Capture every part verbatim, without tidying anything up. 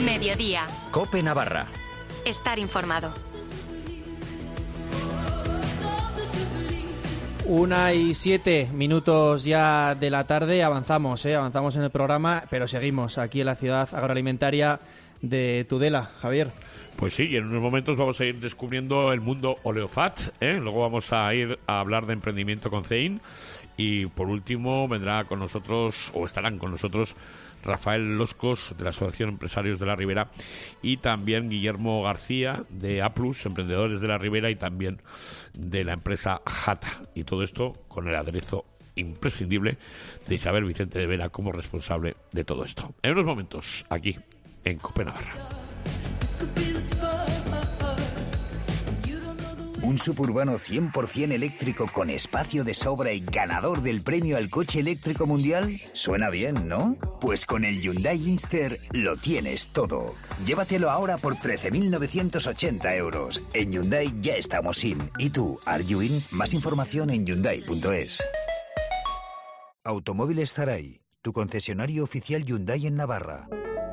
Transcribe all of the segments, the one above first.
Mediodía. COPE Navarra. Estar informado. Una y siete minutos ya de la tarde, avanzamos, ¿eh? avanzamos en el programa, pero seguimos aquí en la ciudad agroalimentaria de Tudela. Javier. Pues sí, y en unos momentos vamos a ir descubriendo el mundo Oleofat, ¿eh? Luego vamos a ir a hablar de emprendimiento con CEIN y por último vendrá con nosotros, o estarán con nosotros, Rafael Loscos, de la Asociación Empresarios de la Ribera, y también Guillermo García, de A Plus, Emprendedores de la Ribera, y también de la empresa Jata. Y todo esto con el aderezo imprescindible de Isabel Vicente de Vera como responsable de todo esto. En unos momentos, aquí, en COPE Navarra. Un suburbano cien por ciento eléctrico con espacio de sobra y ganador del premio al coche eléctrico mundial. Suena bien, ¿no? Pues con el Hyundai Inster lo tienes todo. Llévatelo ahora por trece mil novecientos ochenta euros. En Hyundai ya estamos in. ¿Y tú, are you in? Más información en hyundai punto es. Automóviles Zaray, tu concesionario oficial Hyundai en Navarra.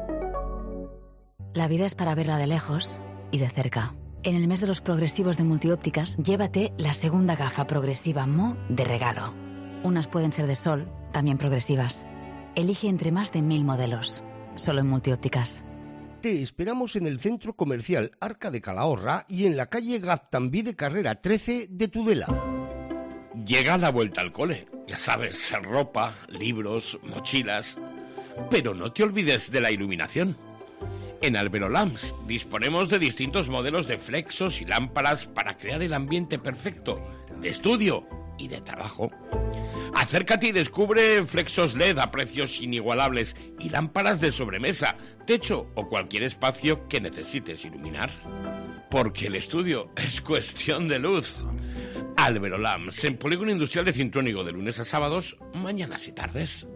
La vida es para verla de lejos y de cerca. En el mes de los progresivos de Multiópticas, llévate la segunda gafa progresiva M O de regalo. Unas pueden ser de sol, también progresivas. Elige entre más de mil modelos. Solo en Multiópticas. Te esperamos en el centro comercial Arca de Calahorra y en la calle Gaztambí de Carrera trece de Tudela. Llega la vuelta al cole. Ya sabes, ropa, libros, mochilas. Pero no te olvides de la iluminación. En Albero Lamps disponemos de distintos modelos de flexos y lámparas para crear el ambiente perfecto de estudio y de trabajo. Acércate y descubre flexos L E D a precios inigualables y lámparas de sobremesa, techo o cualquier espacio que necesites iluminar. Porque el estudio es cuestión de luz. Albero Lamps, en Polígono Industrial de Cintrónigo, de lunes a sábados, mañanas y tardes.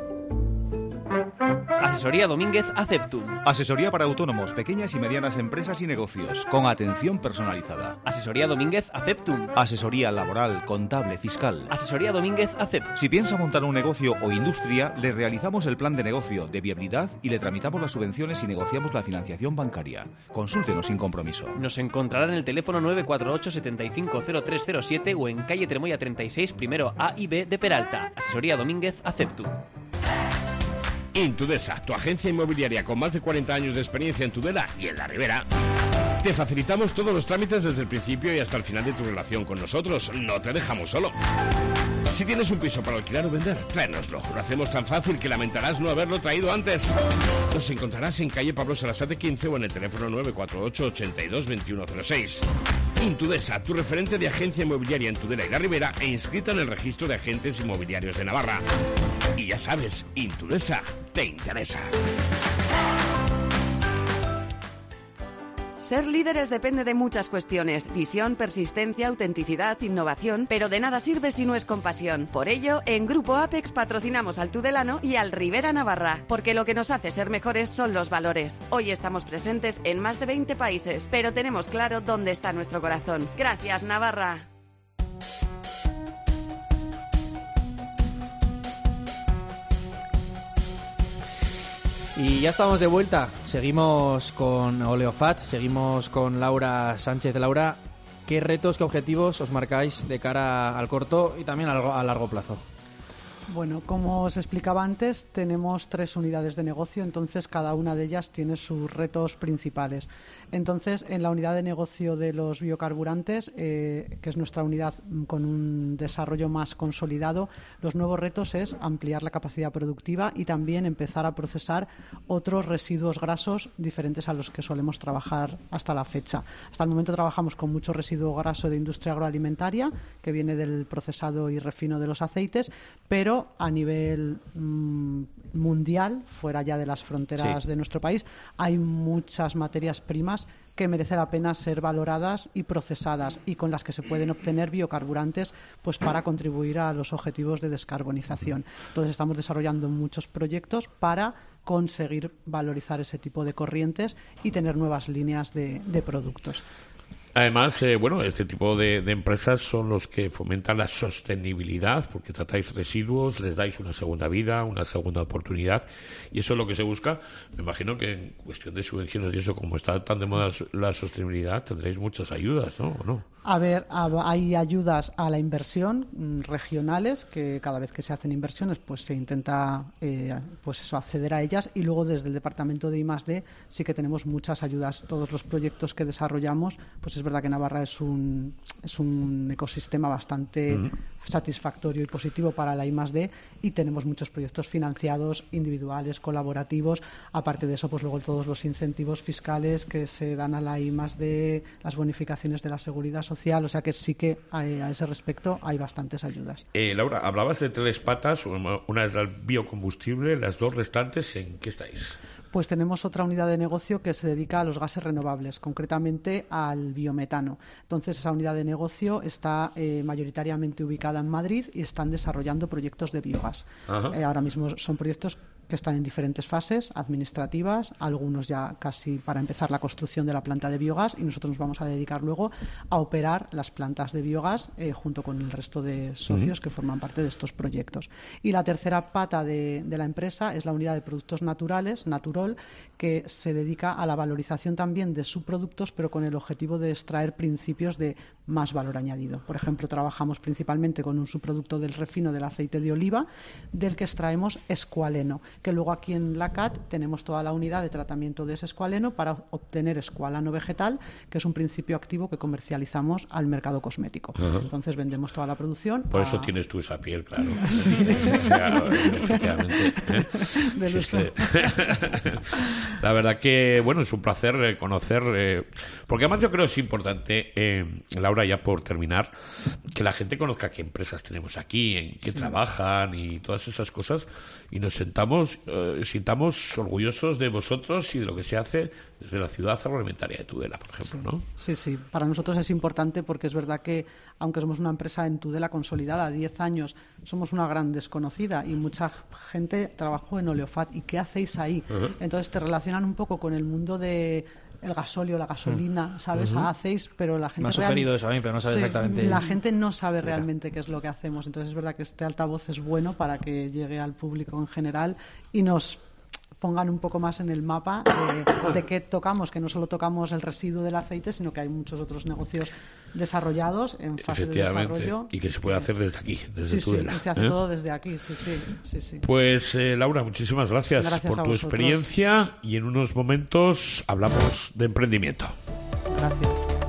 Asesoría Domínguez Aceptum. Asesoría para autónomos, pequeñas y medianas empresas y negocios, con atención personalizada. Asesoría Domínguez Aceptum. Asesoría laboral, contable, fiscal. Asesoría Domínguez Aceptum. Si piensa montar un negocio o industria, le realizamos el plan de negocio, de viabilidad y le tramitamos las subvenciones y negociamos la financiación bancaria. Consúltenos sin compromiso. Nos encontrará en el teléfono nueve cuatro ocho, siete cinco cero tres cero siete o en calle Tremoya treinta y seis, primero A y B de Peralta. Asesoría Domínguez Aceptum. Intudesa, tu agencia inmobiliaria con más de cuarenta años de experiencia en Tudela y en la Ribera. Te facilitamos todos los trámites desde el principio y hasta el final de tu relación con nosotros. No te dejamos solo. Si tienes un piso para alquilar o vender, tráenoslo. Lo hacemos tan fácil que lamentarás no haberlo traído antes. Nos encontrarás en calle Pablo Sarasate quince o en el teléfono nueve cuatro ocho, ochenta y dos, veintiuno cero seis. Intudesa, tu referente de agencia inmobiliaria en Tudela y la Ribera e inscrita en el registro de agentes inmobiliarios de Navarra. Y ya sabes, Intudesa te interesa. Ser líderes depende de muchas cuestiones: visión, persistencia, autenticidad, innovación, pero de nada sirve si no es con pasión. Por ello, en Grupo Apex patrocinamos al tudelano y al Ribera Navarra, porque lo que nos hace ser mejores son los valores. Hoy estamos presentes en más de veinte países, pero tenemos claro dónde está nuestro corazón. Gracias, Navarra. Y ya estamos de vuelta, seguimos con Oleofat, seguimos con Laura Sánchez. Laura, ¿qué retos, qué objetivos os marcáis de cara al corto y también a largo plazo? Bueno, como os explicaba antes, tenemos tres unidades de negocio, entonces cada una de ellas tiene sus retos principales. Entonces, en la unidad de negocio de los biocarburantes, eh, que es nuestra unidad con un desarrollo más consolidado, los nuevos retos es ampliar la capacidad productiva y también empezar a procesar otros residuos grasos diferentes a los que solemos trabajar hasta la fecha. Hasta el momento trabajamos con mucho residuo graso de industria agroalimentaria, que viene del procesado y refino de los aceites, pero a nivel mmm, mundial, fuera ya de las fronteras sí. de nuestro país, hay muchas materias primas que merece la pena ser valoradas y procesadas y con las que se pueden obtener biocarburantes pues para contribuir a los objetivos de descarbonización. Entonces estamos desarrollando muchos proyectos para conseguir valorizar ese tipo de corrientes y tener nuevas líneas de, de productos. Además, eh, bueno, este tipo de, de empresas son los que fomentan la sostenibilidad, porque tratáis residuos, les dais una segunda vida, una segunda oportunidad, y eso es lo que se busca. Me imagino que en cuestión de subvenciones y eso, como está tan de moda la sostenibilidad, tendréis muchas ayudas, ¿no? ¿O no? A ver, hay ayudas a la inversión regionales, que cada vez que se hacen inversiones pues se intenta eh, pues eso, acceder a ellas, y luego desde el departamento de I más D sí que tenemos muchas ayudas. Todos los proyectos que desarrollamos, pues es verdad que Navarra es un, es un ecosistema bastante uh-huh. satisfactorio y positivo para la I más D, y tenemos muchos proyectos financiados, individuales, colaborativos. Aparte de eso, pues luego todos los incentivos fiscales que se dan a la I más D, las bonificaciones de la seguridad social. Social, o sea que sí que hay, a ese respecto hay bastantes ayudas. Eh, Laura, hablabas de tres patas, una es el biocombustible, las dos restantes, ¿en qué estáis? Pues tenemos otra unidad de negocio que se dedica a los gases renovables, concretamente al biometano. Entonces, esa unidad de negocio está eh, mayoritariamente ubicada en Madrid y están desarrollando proyectos de biogás. Eh, ahora mismo son proyectos que están en diferentes fases administrativas, algunos ya casi para empezar la construcción de la planta de biogás, y nosotros nos vamos a dedicar luego a operar las plantas de biogás eh, junto con el resto de socios uh-huh. que forman parte de estos proyectos. Y la tercera pata de, de la empresa es la unidad de productos naturales, Naturol, que se dedica a la valorización también de subproductos, pero con el objetivo de extraer principios de más valor añadido. Por ejemplo, trabajamos principalmente con un subproducto del refino del aceite de oliva, del que extraemos escualeno, que luego aquí en la C A T tenemos toda la unidad de tratamiento de ese escualeno para obtener escualano vegetal, que es un principio activo que comercializamos al mercado cosmético. Uh-huh. Entonces vendemos toda la producción. Por a... eso tienes tú esa piel, claro. Sí. Claro, efectivamente. ¿eh? Sí, es que... La verdad que, bueno, es un placer conocer, eh... porque además yo creo que es importante, eh, Laura, ya por terminar, que la gente conozca qué empresas tenemos aquí, en qué sí. trabajan y todas esas cosas, y nos sentamos Eh, sintamos orgullosos de vosotros y de lo que se hace desde la ciudad agroalimentaria de Tudela, por ejemplo, sí. ¿no? Sí, sí. Para nosotros es importante porque es verdad que, aunque somos una empresa en Tudela consolidada, diez años, somos una gran desconocida y mucha gente trabajó en Oleofat. ¿Y qué hacéis ahí? Uh-huh. Entonces te relacionan un poco con el mundo de el gasóleo, la gasolina, ¿sabes? Uh-huh. Hacéis, pero la gente... Me ha sugerido real... eso a mí, pero no sabe sí, exactamente... La gente no sabe realmente qué es lo que hacemos. Entonces es verdad que este altavoz es bueno para que llegue al público en general y nos pongan un poco más en el mapa de, de qué tocamos, que no solo tocamos el residuo del aceite, sino que hay muchos otros negocios desarrollados en fase de desarrollo. Y que se puede hacer desde aquí, desde sí, Tudela. Sí, se hace ¿eh? todo desde aquí, sí, sí, sí, sí. Pues, eh, Laura, muchísimas gracias, gracias por tu vosotros. experiencia, y en unos momentos hablamos de emprendimiento. Gracias.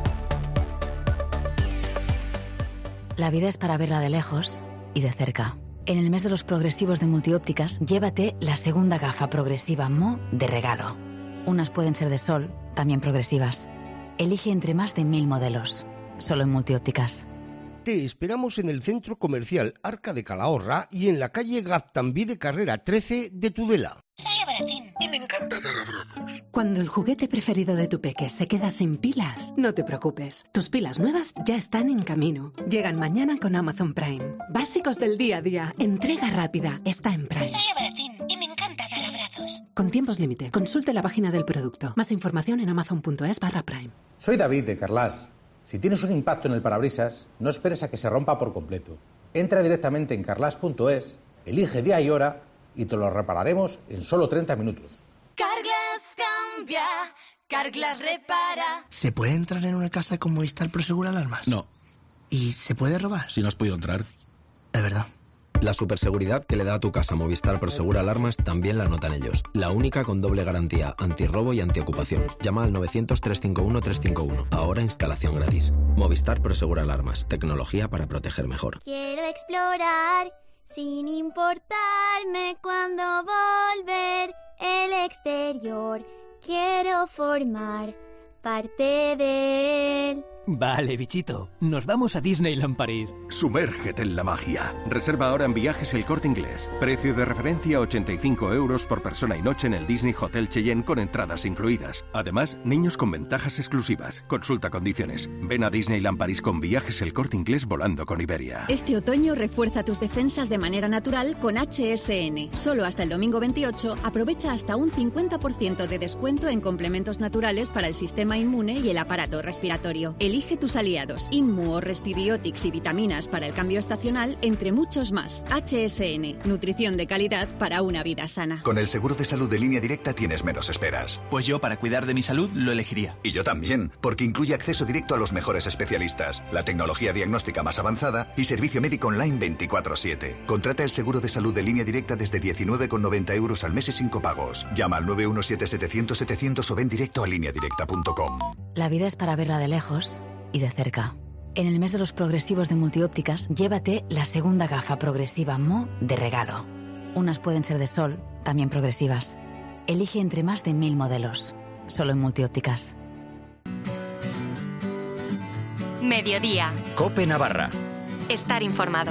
La vida es para verla de lejos y de cerca. En el mes de los progresivos de Multiópticas, llévate la segunda gafa progresiva M O de regalo. Unas pueden ser de sol, también progresivas. Elige entre más de mil modelos. Solo en Multiópticas. Te esperamos en el centro comercial Arca de Calahorra y en la calle Gaztambí de Carrera trece de Tudela. Soy Abaratín y me encanta dar abrazos. Cuando el juguete preferido de tu peque se queda sin pilas, no te preocupes. Tus pilas nuevas ya están en camino. Llegan mañana con Amazon Prime. Básicos del día a día. Entrega rápida. Está en Prime. Soy Abaratín y me encanta dar abrazos. Con tiempos límite. Consulte la página del producto. Más información en amazon.es barra Prime. Soy David de Carlas. Si tienes un impacto en el parabrisas, no esperes a que se rompa por completo. Entra directamente en carlas punto es, elige día y hora y te lo repararemos en solo treinta minutos. Carglass cambia, Carglass repara. ¿Se puede entrar en una casa con Movistar Prosegur Alarmas? No. ¿Y se puede robar? Si no has podido entrar. Es verdad. La superseguridad que le da a tu casa Movistar Prosegur Alarmas también la notan ellos. La única con doble garantía, antirrobo y antiocupación. Llama al novecientos, trescientos cincuenta y uno, trescientos cincuenta y uno. Ahora instalación gratis. Movistar Prosegur Alarmas. Tecnología para proteger mejor. Quiero explorar sin importarme cuándo volver el exterior. Quiero formar parte de él. Vale, bichito. Nos vamos a Disneyland París. Sumérgete en la magia. Reserva ahora en Viajes El Corte Inglés. Precio de referencia ochenta y cinco euros por persona y noche en el Disney Hotel Cheyenne con entradas incluidas. Además, niños con ventajas exclusivas. Consulta condiciones. Ven a Disneyland París con Viajes El Corte Inglés volando con Iberia. Este otoño refuerza tus defensas de manera natural con H S N. Solo hasta el domingo veintiocho aprovecha hasta un cincuenta por ciento de descuento en complementos naturales para el sistema inmune y el aparato respiratorio. El Elige tus aliados. Inmu o Respibiotics y vitaminas para el cambio estacional, entre muchos más. H S N. Nutrición de calidad para una vida sana. Con el seguro de salud de Línea Directa tienes menos esperas. Pues yo, para cuidar de mi salud, lo elegiría. Y yo también, porque incluye acceso directo a los mejores especialistas, la tecnología diagnóstica más avanzada y servicio médico online veinticuatro siete. Contrata el seguro de salud de Línea Directa desde diecinueve con noventa euros al mes y sin copagos. Llama al nueve uno siete setecientos setecientos o ven directo a línea directa punto com. La vida es para verla de lejos y de cerca. En el mes de los progresivos de Multiópticas, llévate la segunda gafa progresiva M O de regalo. Unas pueden ser de sol, también progresivas. Elige entre más de mil modelos. Solo en Multiópticas. Mediodía. COPE Navarra. Estar informado.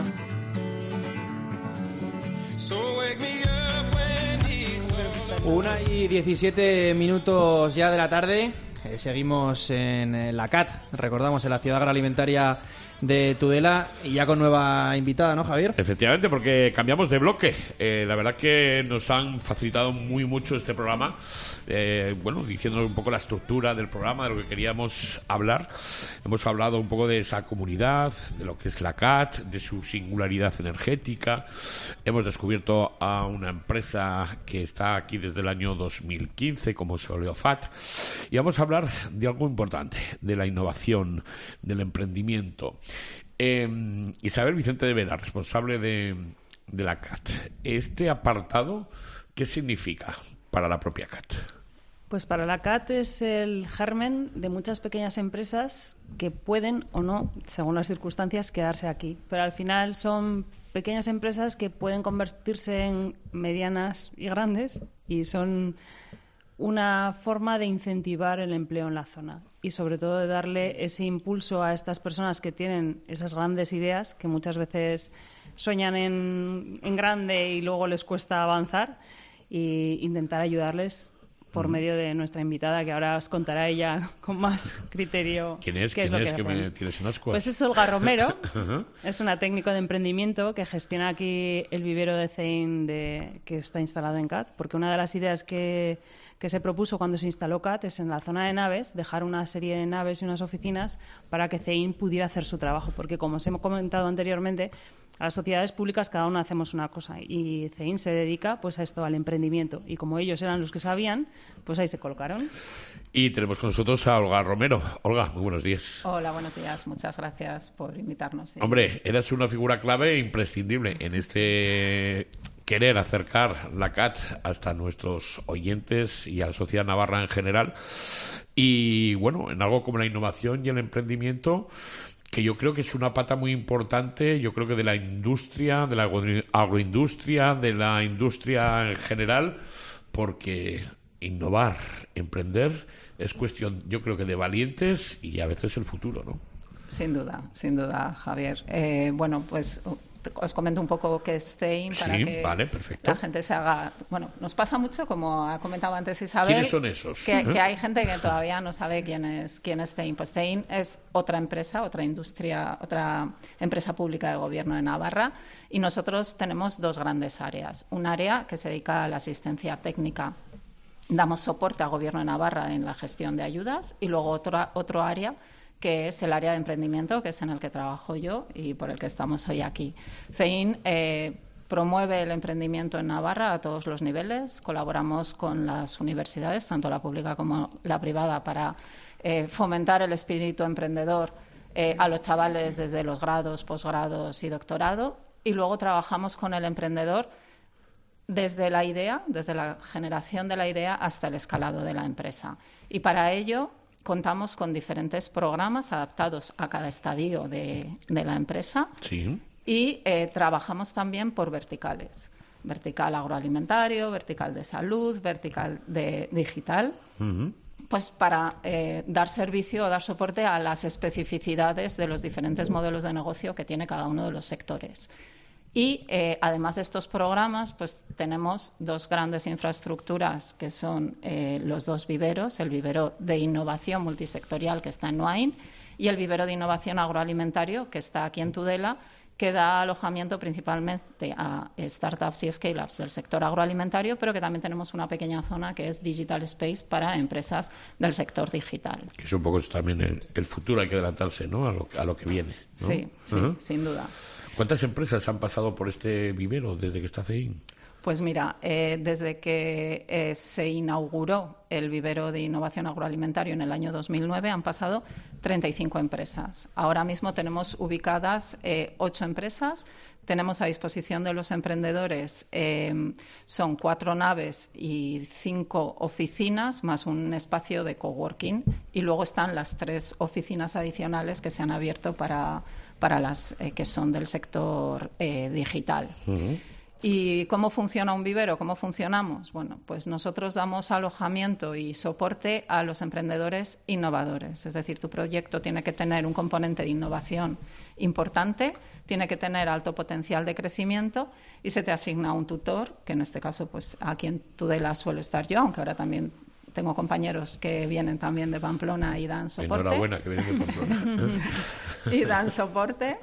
Una y diecisiete minutos ya de la tarde. Eh, seguimos en eh, la C A T, recordamos, en la ciudad agroalimentaria de Tudela, y ya con nueva invitada, ¿no, Javier? Efectivamente, porque cambiamos de bloque. Eh, la verdad que nos han facilitado muy mucho este programa. Eh, bueno, diciéndonos un poco la estructura del programa, de lo que queríamos hablar. Hemos hablado un poco de esa comunidad, de lo que es la C A T, de su singularidad energética. Hemos descubierto a una empresa que está aquí desde el año dos mil quince, como es Oleofat, y vamos a hablar de algo importante, de la innovación, del emprendimiento. Eh, Isabel Vicente de Vera, responsable de, de la C A T. Este apartado, ¿qué significa para la propia C A T? Pues para la C A T es el germen de muchas pequeñas empresas que pueden o no, según las circunstancias, quedarse aquí. Pero al final son pequeñas empresas que pueden convertirse en medianas y grandes, y son una forma de incentivar el empleo en la zona y sobre todo de darle ese impulso a estas personas que tienen esas grandes ideas, que muchas veces sueñan en, en grande y luego les cuesta avanzar, e intentar ayudarles por medio de nuestra invitada, que ahora os contará ella con más criterio. ¿Quién es? ¿Qué ¿Quién es, es? lo que, que me tienes en ascuas. Pues es Olga Romero. Es una técnico de emprendimiento que gestiona aquí el vivero de Zein, de, que está instalado en C A T, porque una de las ideas que, que se propuso cuando se instaló C A T es en la zona de naves, dejar una serie de naves y unas oficinas para que Zein pudiera hacer su trabajo, porque como os hemos comentado anteriormente, a las sociedades públicas cada una hacemos una cosa y Zein se dedica pues a esto, al emprendimiento, y como ellos eran los que sabían, pues ahí se colocaron. Y tenemos con nosotros a Olga Romero. Olga, muy buenos días. Hola, buenos días. Muchas gracias por invitarnos. Sí. Hombre, eres una figura clave e imprescindible en este querer acercar la C A T hasta nuestros oyentes y a la sociedad navarra en general. Y bueno, en algo como la innovación y el emprendimiento, que yo creo que es una pata muy importante, yo creo que de la industria, de la agroindustria, de la industria en general, porque innovar, emprender, es cuestión, yo creo que de valientes y a veces el futuro, ¿no? Sin duda, sin duda, Javier. Eh, bueno, pues os comento un poco qué es Zein para sí, que vale, perfecto. la gente se haga... Bueno, nos pasa mucho, como ha comentado antes Isabel... ¿Quiénes son esos? Que, ¿Eh? que hay gente que todavía no sabe quién es, quién es Zein. Pues Zein es otra empresa, otra industria, otra empresa pública de gobierno de Navarra, y nosotros tenemos dos grandes áreas. Un área que se dedica a la asistencia técnica. Damos soporte al Gobierno de Navarra en la gestión de ayudas, y luego otra, otro área que es el área de emprendimiento, que es en el que trabajo yo y por el que estamos hoy aquí. Zein eh, promueve el emprendimiento en Navarra a todos los niveles. Colaboramos con las universidades, tanto la pública como la privada, para eh, fomentar el espíritu emprendedor eh, a los chavales desde los grados, posgrados y doctorado. Y luego trabajamos con el emprendedor desde la idea, desde la generación de la idea hasta el escalado de la empresa. Y para ello contamos con diferentes programas adaptados a cada estadio de, de la empresa. Sí. Y eh, trabajamos también por verticales. Vertical agroalimentario, vertical de salud, vertical de digital. Uh-huh. Pues para eh, dar servicio o dar soporte a las especificidades de los diferentes modelos de negocio que tiene cada uno de los sectores. Y eh, además de estos programas, pues tenemos dos grandes infraestructuras que son eh, los dos viveros, el vivero de innovación multisectorial que está en Noain y el vivero de innovación agroalimentario que está aquí en Tudela, que da alojamiento principalmente a startups y scale-ups del sector agroalimentario, pero que también tenemos una pequeña zona que es Digital Space para empresas del sector digital. Que es un poco también el, el futuro, hay que adelantarse, ¿no?, a lo, a lo que viene, ¿no? Sí, sí, uh-huh. sin duda. ¿Cuántas empresas han pasado por este vivero desde que está C E I N? Pues mira, eh, desde que eh, se inauguró el vivero de innovación agroalimentario en el año dos mil nueve han pasado treinta y cinco empresas. Ahora mismo tenemos ubicadas eh, ocho empresas. Tenemos a disposición de los emprendedores, eh, son cuatro naves y cinco oficinas, más un espacio de coworking. Y luego están las tres oficinas adicionales que se han abierto para, para las eh, que son del sector eh, digital. Uh-huh. ¿Y cómo funciona un vivero? ¿Cómo funcionamos? Bueno, pues nosotros damos alojamiento y soporte a los emprendedores innovadores. Es decir, tu proyecto tiene que tener un componente de innovación importante, tiene que tener alto potencial de crecimiento y se te asigna un tutor, que en este caso, pues aquí en Tudela suelo estar yo, aunque ahora también tengo compañeros que vienen también de Pamplona y dan soporte. Enhorabuena, que vienen de Pamplona. Y dan soporte.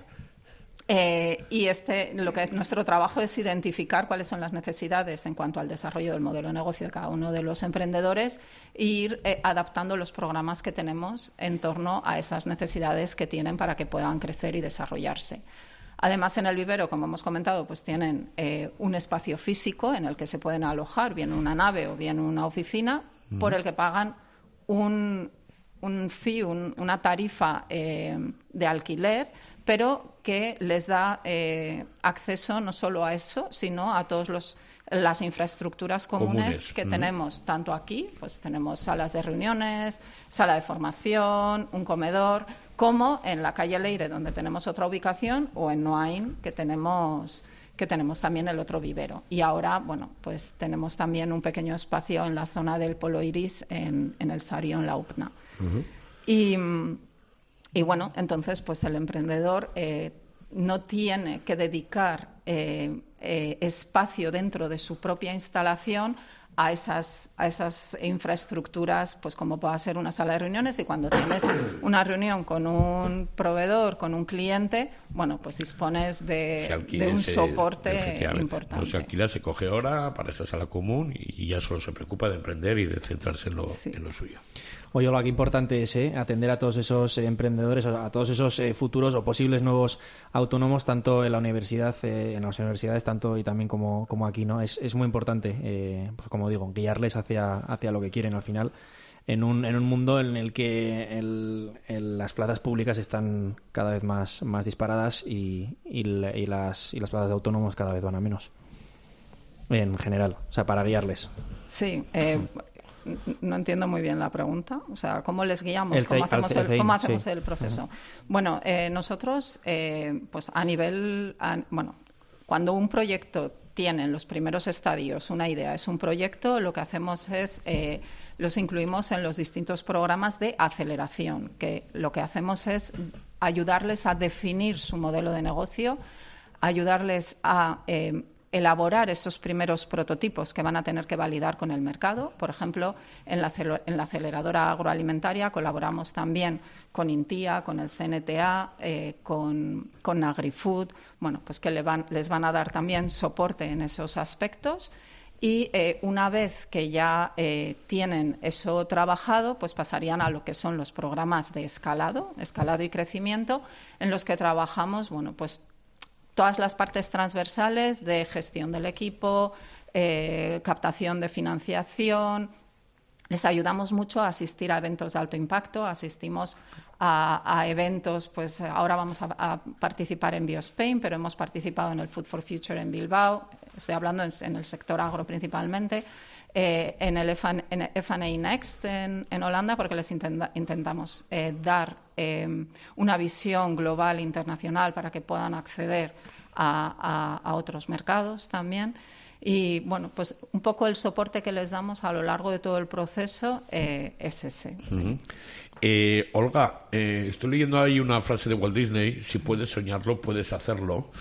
Eh, y este, lo que nuestro trabajo es identificar cuáles son las necesidades en cuanto al desarrollo del modelo de negocio de cada uno de los emprendedores e ir eh, adaptando los programas que tenemos en torno a esas necesidades que tienen para que puedan crecer y desarrollarse. Además, en el vivero, como hemos comentado, pues tienen eh, un espacio físico en el que se pueden alojar, bien una nave o bien una oficina, mm. por el que pagan un, un fee, un, una tarifa eh, de alquiler, pero que les da eh, acceso no solo a eso, sino a todas las infraestructuras comunes, comunes. que mm. tenemos, tanto aquí, pues tenemos salas de reuniones, sala de formación, un comedor, como en la calle Leire, donde tenemos otra ubicación, o en Noain, que tenemos, que tenemos también el otro vivero. Y ahora, bueno, pues tenemos también un pequeño espacio en la zona del Polo Iris, en, en el Sario, en la U P N A. Uh-huh. Y... Y bueno, entonces pues el emprendedor eh, no tiene que dedicar eh, eh, espacio dentro de su propia instalación a esas, a esas infraestructuras, pues como pueda ser una sala de reuniones, y cuando tienes una reunión con un proveedor, con un cliente, bueno, pues dispones de, de un se, soporte importante. No se alquila, se coge hora para esa sala común y ya solo se preocupa de emprender y de centrarse en lo, sí. en lo suyo. Oye, Olga, qué importante es ¿eh? atender a todos esos eh, emprendedores, a todos esos eh, futuros o posibles nuevos autónomos, tanto en la universidad, eh, en las universidades, tanto y también como, como aquí, ¿no? Es, es muy importante, eh, pues como digo, guiarles hacia, hacia lo que quieren al final, en un, en un mundo en el que el, el, las plazas públicas están cada vez más, más disparadas y, y, y, las, y las plazas de autónomos cada vez van a menos, en general, o sea, para guiarles. Sí, eh... No entiendo muy bien la pregunta. O sea, ¿cómo les guiamos? El ¿Cómo hacemos, el, ¿cómo hacemos sí. el proceso? Uh-huh. Bueno, eh, nosotros, eh, pues a nivel... A, bueno, cuando un proyecto tiene en los primeros estadios una idea, es un proyecto, lo que hacemos es... Eh, los incluimos en los distintos programas de aceleración, que lo que hacemos es ayudarles a definir su modelo de negocio, ayudarles a... Eh, elaborar esos primeros prototipos que van a tener que validar con el mercado. Por ejemplo, en la, en la aceleradora agroalimentaria colaboramos también con INTIA, con el C N T A, eh, con, con AgriFood, bueno, pues que le van, les van a dar también soporte en esos aspectos. Y eh, una vez que ya eh, tienen eso trabajado, pues pasarían a lo que son los programas de escalado, escalado y crecimiento, en los que trabajamos, bueno, pues todas las partes transversales de gestión del equipo, eh, captación de financiación. Les ayudamos mucho a asistir a eventos de alto impacto, asistimos a, a eventos, pues ahora vamos a, a participar en BioSpain, pero hemos participado en el Food for Future en Bilbao, estoy hablando en, en el sector agro principalmente, eh, en el F and A Next en, en Holanda, porque les intenta, intentamos eh, dar eh, una visión global internacional para que puedan acceder a, a, a otros mercados también. Y, bueno, pues un poco el soporte que les damos a lo largo de todo el proceso eh, es ese. Uh-huh. eh, Olga, eh, estoy leyendo ahí una frase de Walt Disney: si puedes soñarlo, puedes hacerlo.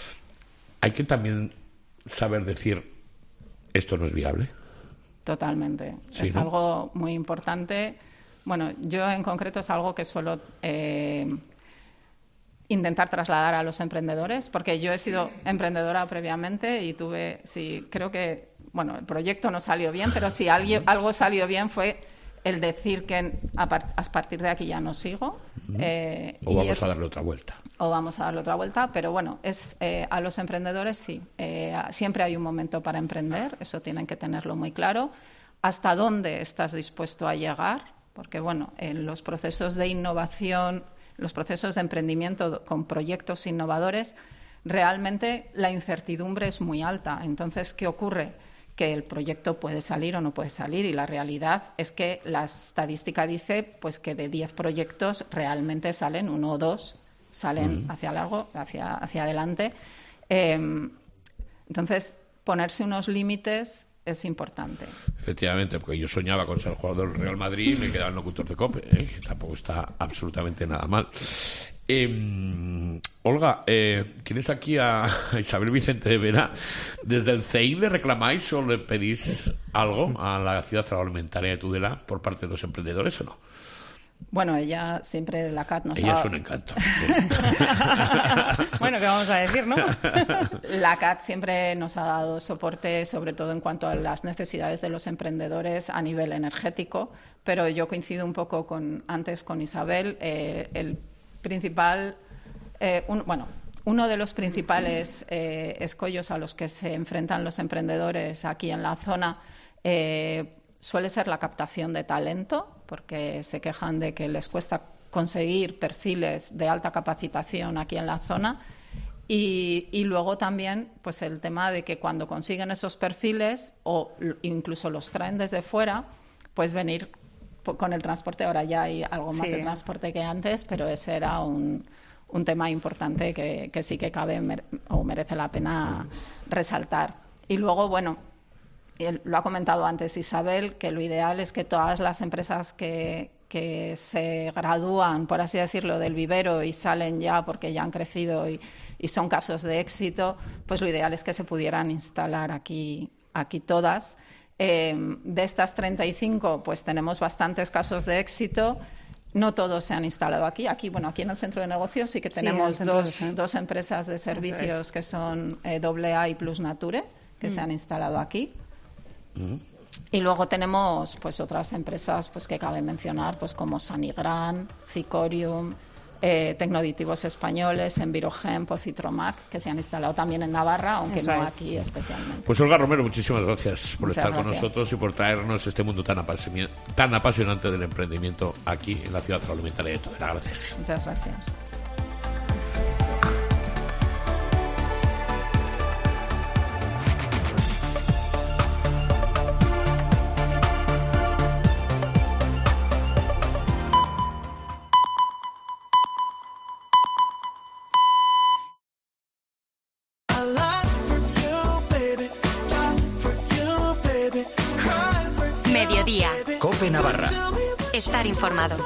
Hay que también saber decir, esto no es viable. Totalmente. Sí, es ¿no? algo muy importante. Bueno, yo en concreto es algo que suelo... Eh, intentar trasladar a los emprendedores, porque yo he sido emprendedora previamente y tuve, sí, creo que, bueno, el proyecto no salió bien, pero si alguien, algo salió bien fue el decir que a, par, a partir de aquí ya no sigo. Uh-huh. eh, o vamos es, a darle otra vuelta. O vamos a darle otra vuelta, pero bueno, es eh, a los emprendedores sí. Eh, siempre hay un momento para emprender, eso tienen que tenerlo muy claro. ¿Hasta dónde estás dispuesto a llegar? Porque bueno, en los procesos de innovación, los procesos de emprendimiento con proyectos innovadores, realmente la incertidumbre es muy alta. Entonces, ¿qué ocurre? Que el proyecto puede salir o no puede salir, y la realidad es que la estadística dice pues que de diez proyectos realmente salen uno o dos, salen uh-huh. hacia largo, hacia, hacia adelante. Eh, entonces, ponerse unos límites es importante. Efectivamente, porque yo soñaba con ser jugador del Real Madrid y me quedaba el locutor de COPE, ¿eh? Que tampoco está absolutamente nada mal. Eh, Olga, eh, ¿tienes aquí a Isabel Vicente de Vera? ¿Desde el C I le reclamáis o le pedís algo a la ciudad agroalimentaria de Tudela por parte de los emprendedores o no? Bueno, ella siempre, la C A T nos ella ha... es un encanto. Sí. Bueno, ¿qué vamos a decir, no? La C A T siempre nos ha dado soporte, sobre todo en cuanto a las necesidades de los emprendedores a nivel energético, pero yo coincido un poco con antes con Isabel. Eh, el principal, eh, un, bueno, uno de los principales eh, escollos a los que se enfrentan los emprendedores aquí en la zona eh, suele ser la captación de talento, porque se quejan de que les cuesta conseguir perfiles de alta capacitación aquí en la zona. Y, y luego también pues el tema de que cuando consiguen esos perfiles o incluso los traen desde fuera, pues venir con el transporte. Ahora ya hay algo más sí. de transporte que antes, pero ese era un, un tema importante que, que sí que cabe mer- o merece la pena resaltar. Y luego, bueno, lo ha comentado antes Isabel, que lo ideal es que todas las empresas que, que se gradúan, por así decirlo, del vivero y salen ya porque ya han crecido y, y son casos de éxito, pues lo ideal es que se pudieran instalar aquí, aquí todas. Eh, de estas treinta y cinco, pues tenemos bastantes casos de éxito. No todos se han instalado aquí. Aquí, bueno, aquí en el centro de negocios sí que tenemos sí, dos, de dos empresas de servicios que son eh, Doble A y Plus Nature, que mm. se han instalado aquí. Mm. Y luego tenemos pues otras empresas pues que cabe mencionar, pues como Sanigran, Cicorium, eh, Tecnoaditivos Españoles, Envirogen, Positromac, que se han instalado también en Navarra, aunque Eso no es. aquí especialmente. Pues Olga Romero, muchísimas gracias por Muchas estar gracias. con nosotros y por traernos este mundo tan, apasimi- tan apasionante del emprendimiento aquí en la ciudad agroalimentaria de Tudela. Gracias. Muchas gracias. Mediodía. COPE Navarra. Estar informado.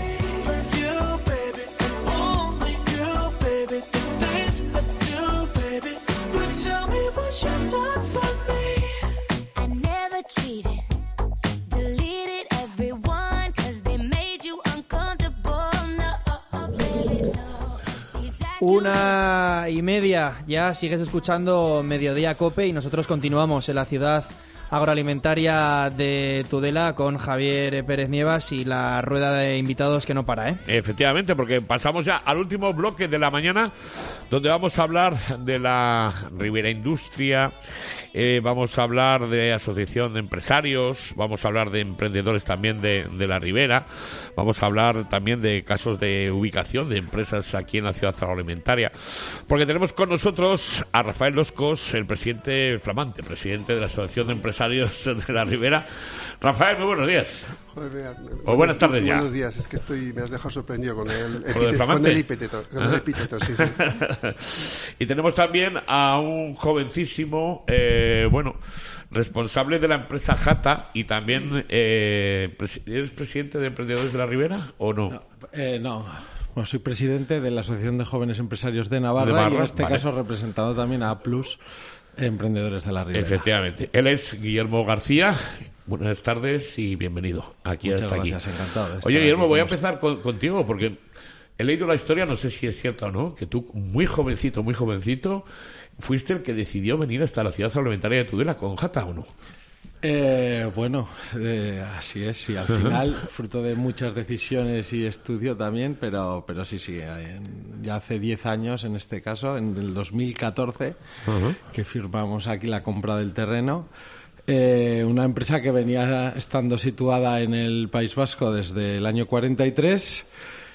Una y media, ya sigues escuchando Mediodía COPE y nosotros continuamos en la ciudad agroalimentaria de Tudela con Javier Pérez Nievas y la rueda de invitados que no para, ¿eh? Efectivamente, porque pasamos ya al último bloque de la mañana, donde vamos a hablar de la Ribera Industria, eh, vamos a hablar de asociación de empresarios, vamos a hablar de emprendedores también de, de la Ribera, vamos a hablar también de casos de ubicación de empresas aquí en la ciudad agroalimentaria, porque tenemos con nosotros a Rafael Loscos, el presidente flamante, presidente de la Asociación de Empresarios de la Ribera. Rafael, muy buenos días. Joder, mira, o buenos, buenas tardes ya. Buenos días, es que estoy, me has dejado sorprendido con el, epíteto, con el epíteto, con el epíteto, sí, sí. Y tenemos también a un jovencísimo, eh, bueno, responsable de la empresa Jata y también, eh, ¿eres presidente de Emprendedores de la Ribera o no? No, eh, no. Bueno, soy presidente de la Asociación de Jóvenes Empresarios de Navarra, de Navarra y en este vale. caso representando también a Plus Emprendedores de la Ribera. Efectivamente. Él es Guillermo García. Buenas tardes y bienvenido aquí Muchas hasta gracias, aquí. Encantado de estar Oye, Guillermo, aquí voy a con empezar con, contigo porque He leído la historia, no sé si es cierta o no, que tú, muy jovencito, muy jovencito, fuiste el que decidió venir hasta la ciudad agroalimentaria de Tudela con Jata, ¿o no? Eh, bueno, eh, así es, sí, al final, fruto de muchas decisiones y estudio también, pero, pero sí, sí, en, ya hace diez años en este caso, en el dos mil catorce, uh-huh. que firmamos aquí la compra del terreno. Eh, una empresa que venía estando situada en el País Vasco desde el año cuarenta y tres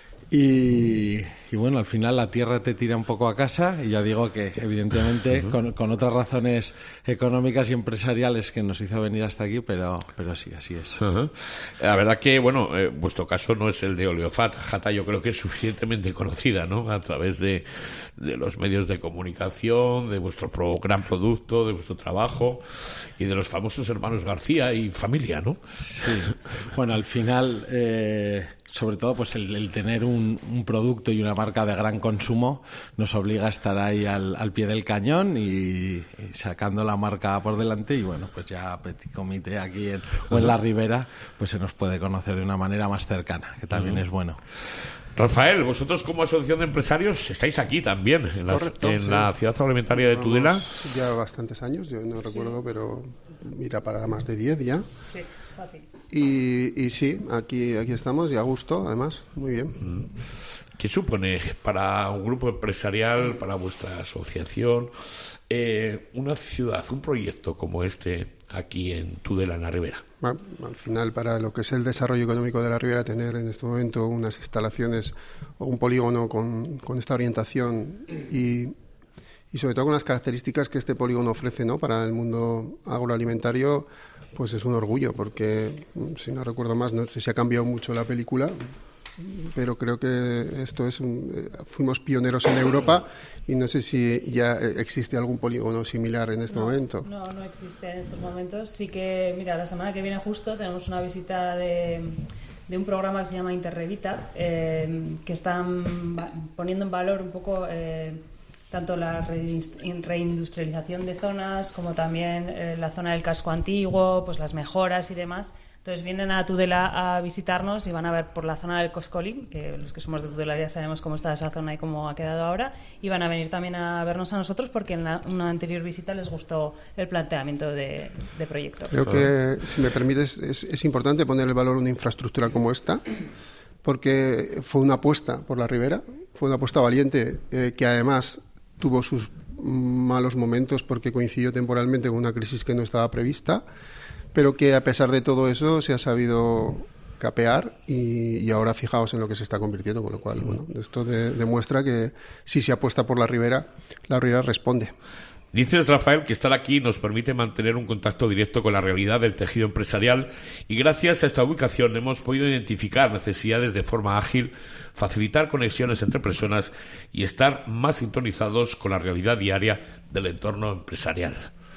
y, y bueno, al final la tierra te tira un poco a casa y ya digo que evidentemente uh-huh. con, con otras razones económicas y empresariales que nos hizo venir hasta aquí, pero, pero sí, así es. Uh-huh. La verdad que, bueno, eh, vuestro caso no es el de Oleofat. Jata yo creo que es suficientemente conocida, ¿no? A través de, de los medios de comunicación, de vuestro pro, gran producto, de vuestro trabajo y de los famosos hermanos García y familia, ¿no? Sí. Bueno, al final... Eh... sobre todo pues el, el tener un, un producto y una marca de gran consumo nos obliga a estar ahí al, al pie del cañón y, y sacando la marca por delante y bueno, pues ya Petit Comité aquí en, o en la Ribera pues se nos puede conocer de una manera más cercana, que también uh-huh. es bueno. Rafael, vosotros como asociación de empresarios estáis aquí también, en la, Correcto, en sí. la ciudad agroalimentaria de Tudela. Ya bastantes años, yo no recuerdo, sí. pero mira, para más de diez ya. Sí, fácil. Y, y sí, aquí, aquí estamos y a gusto, además, muy bien. ¿Qué supone para un grupo empresarial, para vuestra asociación, eh, una ciudad, un proyecto como este aquí en Tudela, en la Ribera? Bueno, al final, para lo que es el desarrollo económico de la Ribera, tener en este momento unas instalaciones o un polígono con, con esta orientación y, y sobre todo con las características que este polígono ofrece, ¿no?, para el mundo agroalimentario, pues es un orgullo, porque, si no recuerdo más, no sé si ha cambiado mucho la película, pero creo que esto es un, fuimos pioneros en Europa y no sé si ya existe algún polígono similar en este no, momento. No, no existe en estos momentos. Sí que, mira, la semana que viene justo tenemos una visita de, de un programa que se llama Interrevita, eh, que están poniendo en valor un poco... Eh, tanto la reindustrialización de zonas como también eh, la zona del casco antiguo, pues las mejoras y demás. Entonces vienen a Tudela a visitarnos y van a ver por la zona del Coscolín, que los que somos de Tudela ya sabemos cómo está esa zona y cómo ha quedado ahora, y van a venir también a vernos a nosotros porque en la, una anterior visita les gustó el planteamiento de, de proyecto. Creo que, si me permites, es, es importante poner el valor en una infraestructura como esta, porque fue una apuesta por la Ribera, fue una apuesta valiente, eh, que además tuvo sus malos momentos porque coincidió temporalmente con una crisis que no estaba prevista, pero que a pesar de todo eso se ha sabido capear y, y ahora fijaos en lo que se está convirtiendo, con lo cual, bueno, esto de, demuestra que si se apuesta por la Ribera, la Ribera responde. Dices, Rafael, que estar aquí nos permite mantener un contacto directo con la realidad del tejido empresarial y gracias a esta ubicación hemos podido identificar necesidades de forma ágil, facilitar conexiones entre personas y estar más sintonizados con la realidad diaria del entorno empresarial.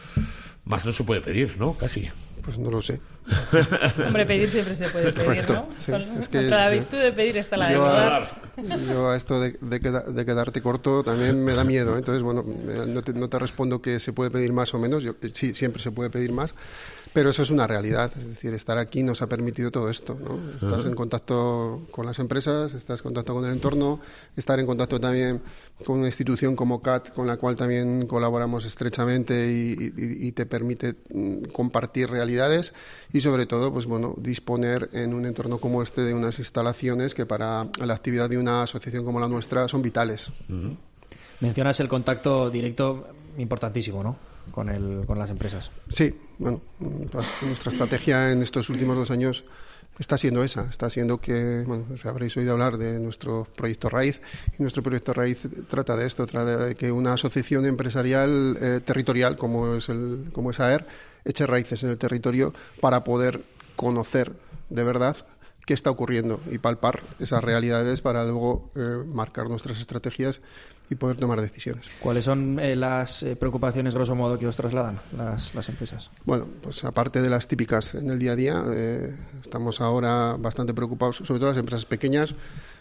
Más no se puede pedir, ¿no? Casi. Pues no lo sé. Hombre, pedir siempre se puede pedir, Correcto, ¿no? sí. Con, es que contra la virtud de pedir está la de yo dar. A, yo a esto de, de, queda, de quedarte corto también me da miedo. Entonces, bueno, no te, no te respondo que se puede pedir más o menos. Yo, sí, siempre se puede pedir más. Pero eso es una realidad. Es decir, estar aquí nos ha permitido todo esto, ¿no? Estás uh-huh. en contacto con las empresas, estás en contacto con el entorno, estar en contacto también con una institución como C A T, con la cual también colaboramos estrechamente y, y, y te permite compartir realidades y sobre todo, pues bueno, disponer en un entorno como este de unas instalaciones que para la actividad de una asociación como la nuestra son vitales. Uh-huh. Mencionas el contacto directo importantísimo, ¿no?, con el, con las empresas. Sí, bueno, nuestra estrategia en estos últimos dos años está siendo esa, está siendo que, bueno, pues habréis oído hablar de nuestro proyecto Raíz, y nuestro proyecto Raíz trata de esto, trata de que una asociación empresarial eh, territorial, como es el, como es A E R, eche raíces en el territorio para poder conocer de verdad qué está ocurriendo y palpar esas realidades para luego eh, marcar nuestras estrategias y poder tomar decisiones. ¿Cuáles son eh, las eh, preocupaciones, grosso modo, que os trasladan las, las empresas? Bueno, pues aparte de las típicas en el día a día, eh, estamos ahora bastante preocupados, sobre todo las empresas pequeñas,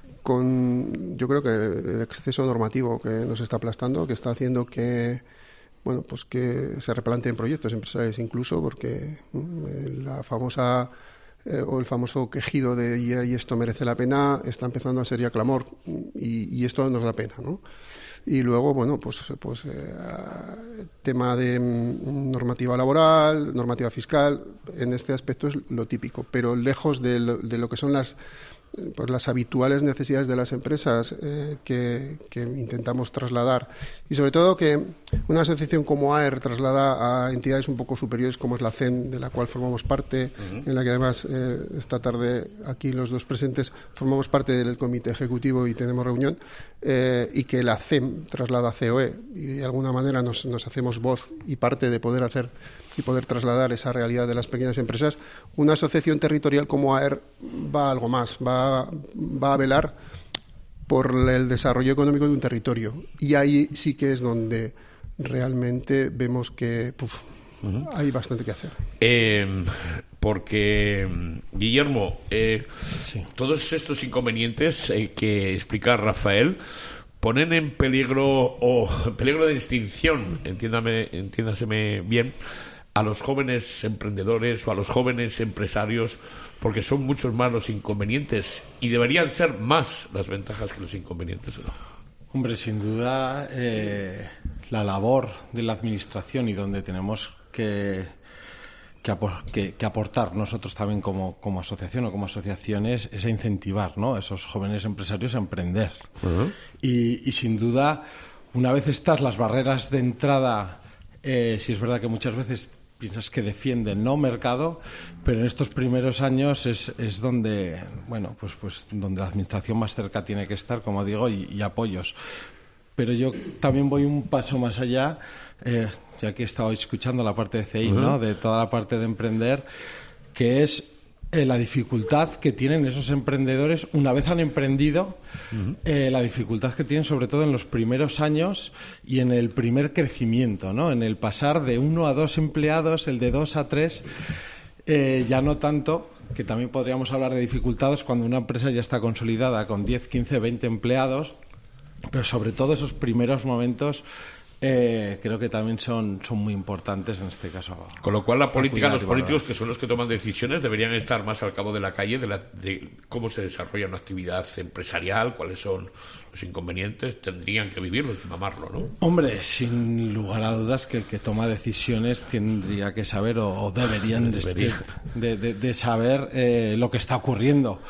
con, yo creo que el exceso normativo que nos está aplastando, que está haciendo que, bueno, pues que se replanteen proyectos empresariales incluso, porque eh, la famosa eh, o el famoso quejido de y, y esto merece la pena, está empezando a ser ya clamor y, y esto nos da pena, ¿no? Y luego, bueno, pues, pues eh, tema de mm, normativa laboral, normativa fiscal, en este aspecto es lo típico, pero lejos de lo, de lo que son las pues las habituales necesidades de las empresas eh, que, que intentamos trasladar y sobre todo que una asociación como A E R traslada a entidades un poco superiores como es la C E N, de la cual formamos parte, uh-huh. en la que además eh, esta tarde aquí los dos presentes formamos parte del comité ejecutivo y tenemos reunión, eh, y que la C E M traslada a C O E y de alguna manera nos, nos hacemos voz y parte de poder hacer y poder trasladar esa realidad de las pequeñas empresas. Una asociación territorial como A E R va a algo más, va, va a velar por el desarrollo económico de un territorio. Y ahí sí que es donde realmente vemos que puf, uh-huh. hay bastante que hacer. Eh, porque, Guillermo, eh, sí. todos estos inconvenientes eh, que explica Rafael ponen en peligro, o en peligro de extinción, entiéndame, entiéndaseme bien, a los jóvenes emprendedores o a los jóvenes empresarios, porque son muchos más los inconvenientes y deberían ser más las ventajas que los inconvenientes, ¿no? Hombre, sin duda, eh, la labor de la administración y donde tenemos que, que, apor- que, que aportar nosotros también como, como asociación o como asociaciones es a incentivar, ¿no?, a esos jóvenes empresarios a emprender. Uh-huh. Y, y sin duda, una vez estas las barreras de entrada, eh, si es verdad que muchas veces piensas que defienden no mercado, pero en estos primeros años es, es donde, bueno, pues, pues donde la administración más cerca tiene que estar, como digo, y, y apoyos. Pero yo también voy un paso más allá, eh, ya que he estado escuchando la parte de C I, uh-huh. ¿no?, de toda la parte de emprender, que es eh, la dificultad que tienen esos emprendedores una vez han emprendido, uh-huh. eh, la dificultad que tienen sobre todo en los primeros años y en el primer crecimiento, ¿no?, en el pasar de uno a dos empleados, el de dos a tres, eh, ya no tanto, que también podríamos hablar de dificultades cuando una empresa ya está consolidada con diez, quince, veinte empleados, pero sobre todo esos primeros momentos Eh, creo que también son, son muy importantes en este caso. Con lo cual la política, los políticos, que son los que toman decisiones, deberían estar más al cabo de la calle de, la, de cómo se desarrolla una actividad empresarial, cuáles son los inconvenientes, tendrían que vivirlo y mamarlo, ¿no? Hombre, sin lugar a dudas que el que toma decisiones tendría que saber o, o deberían debería. de, de, de saber eh, lo que está ocurriendo.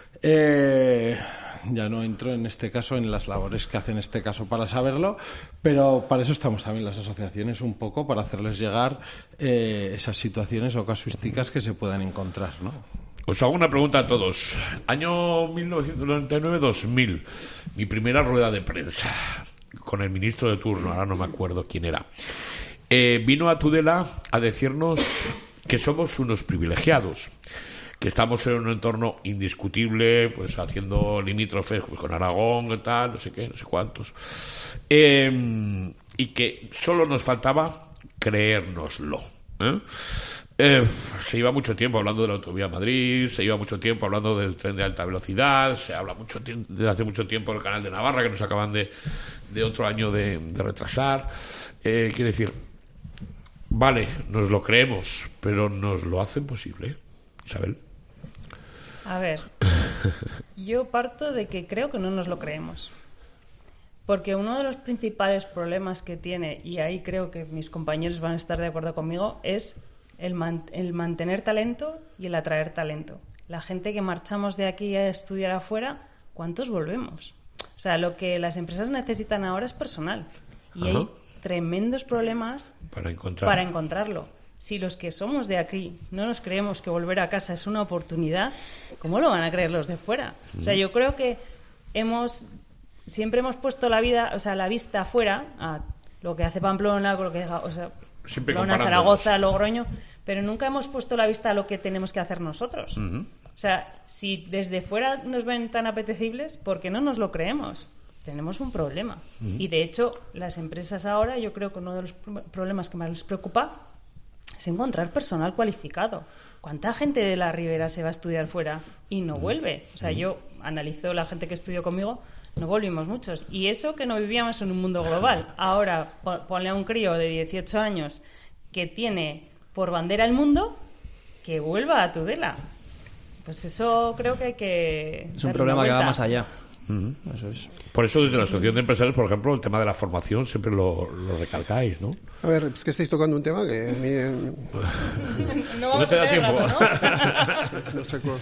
Eh... Ya no entro en este caso en las labores que hace en este caso para saberlo, pero para eso estamos también las asociaciones un poco, para hacerles llegar eh, esas situaciones o casuísticas que se puedan encontrar, ¿no? Os hago una pregunta a todos. Año mil novecientos noventa y nueve dos mil, mi primera rueda de prensa con el ministro de turno, ahora no me acuerdo quién era. Eh, vino a Tudela a decirnos que somos unos privilegiados, que estamos en un entorno indiscutible, pues haciendo limítrofes pues, con Aragón y tal, no sé qué, no sé cuántos, eh, y que solo nos faltaba creérnoslo, ¿eh? Eh, se lleva mucho tiempo hablando de la autovía Madrid, se lleva mucho tiempo hablando del tren de alta velocidad, se habla mucho tiempo, desde hace mucho tiempo del canal de Navarra, que nos acaban de, de otro año de, de retrasar. Eh, quiere decir, vale, nos lo creemos, pero nos lo hacen posible, Isabel. A ver, yo parto de que creo que no nos lo creemos. Porque uno de los principales problemas que tiene, y ahí creo que mis compañeros van a estar de acuerdo conmigo, es el, man- el mantener talento y el atraer talento. La gente que marchamos de aquí a estudiar afuera, ¿cuántos volvemos? O sea, lo que las empresas necesitan ahora es personal. Y Ajá. hay tremendos problemas para, encontrar. para encontrarlo. Si los que somos de aquí no nos creemos que volver a casa es una oportunidad, ¿cómo lo van a creer los de fuera? Mm. O sea, yo creo que hemos siempre hemos puesto la vida, o sea, la vista afuera, a lo que hace Pamplona, con lo que deja, o sea, siempre Pamplona, Zaragoza, Logroño, pero nunca hemos puesto la vista a lo que tenemos que hacer nosotros. Mm-hmm. O sea, si desde fuera nos ven tan apetecibles, ¿por qué no nos lo creemos? Tenemos un problema. Mm-hmm. Y de hecho, las empresas ahora, yo creo que uno de los problemas que más les preocupa es encontrar personal cualificado. ¿Cuánta gente de la Ribera se va a estudiar fuera y no vuelve? O sea, yo analizo la gente que estudió conmigo, no volvimos muchos. Y eso que no vivíamos en un mundo global. Ahora, ponle a un crío de dieciocho años que tiene por bandera el mundo, que vuelva a Tudela. Pues eso creo que hay que... Es un problema que va más allá. Uh-huh. Eso es. Por eso desde la Asociación de Empresarios, por ejemplo, el tema de la formación siempre lo, lo recalcáis, ¿no? A ver, es que estáis tocando un tema que a mí... no, no te da tiempo. Rato, ¿no? No sé cómo.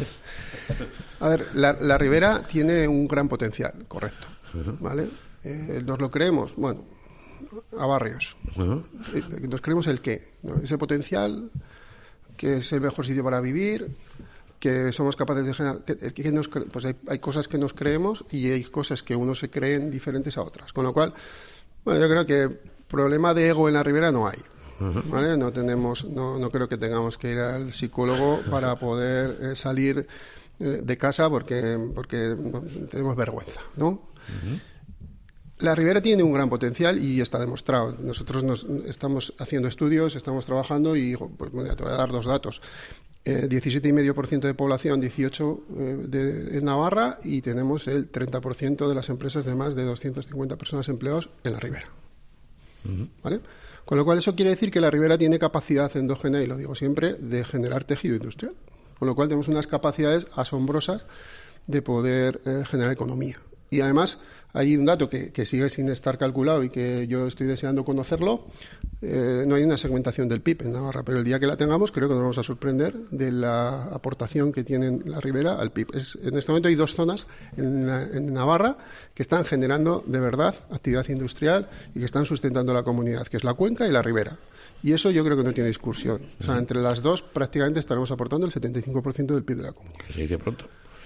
A ver, la, la Ribera tiene un gran potencial, correcto, uh-huh. ¿Vale? Eh, ¿Nos lo creemos? Bueno, a barrios. Uh-huh. ¿Nos creemos el qué? ¿No? Ese potencial, que es el mejor sitio para vivir, que somos capaces de generar... Que, que nos cre- pues hay, hay cosas que nos creemos y hay cosas que unos se creen diferentes a otras. Con lo cual, bueno, yo creo que problema de ego en la Ribera no hay. Uh-huh. ¿Vale? No tenemos, no, no creo que tengamos que ir al psicólogo para poder eh, salir eh, de casa porque, porque no, tenemos vergüenza, ¿no? Uh-huh. La Ribera tiene un gran potencial y está demostrado. Nosotros nos estamos haciendo estudios, estamos trabajando y pues, mira, te voy a dar dos datos. Eh, diecisiete coma cinco por ciento de población, dieciocho por ciento eh, de, en Navarra, y tenemos el treinta por ciento de las empresas de más de doscientas cincuenta personas empleados en la Ribera. Uh-huh. ¿Vale? Con lo cual eso quiere decir que la Ribera tiene capacidad endógena, y lo digo siempre, de generar tejido industrial. Con lo cual tenemos unas capacidades asombrosas de poder eh, generar economía. Y además hay un dato que, que sigue sin estar calculado y que yo estoy deseando conocerlo. Eh, no hay una segmentación del P I B en Navarra, pero el día que la tengamos creo que nos vamos a sorprender de la aportación que tiene la Ribera al P I B. Es, en este momento hay dos zonas en, la, en Navarra que están generando de verdad actividad industrial y que están sustentando la comunidad, que es la Cuenca y la Ribera. Y eso yo creo que no tiene discusión. O sea, entre las dos prácticamente estaremos aportando el setenta y cinco por ciento del P I B de la comunidad. Que se dice pronto.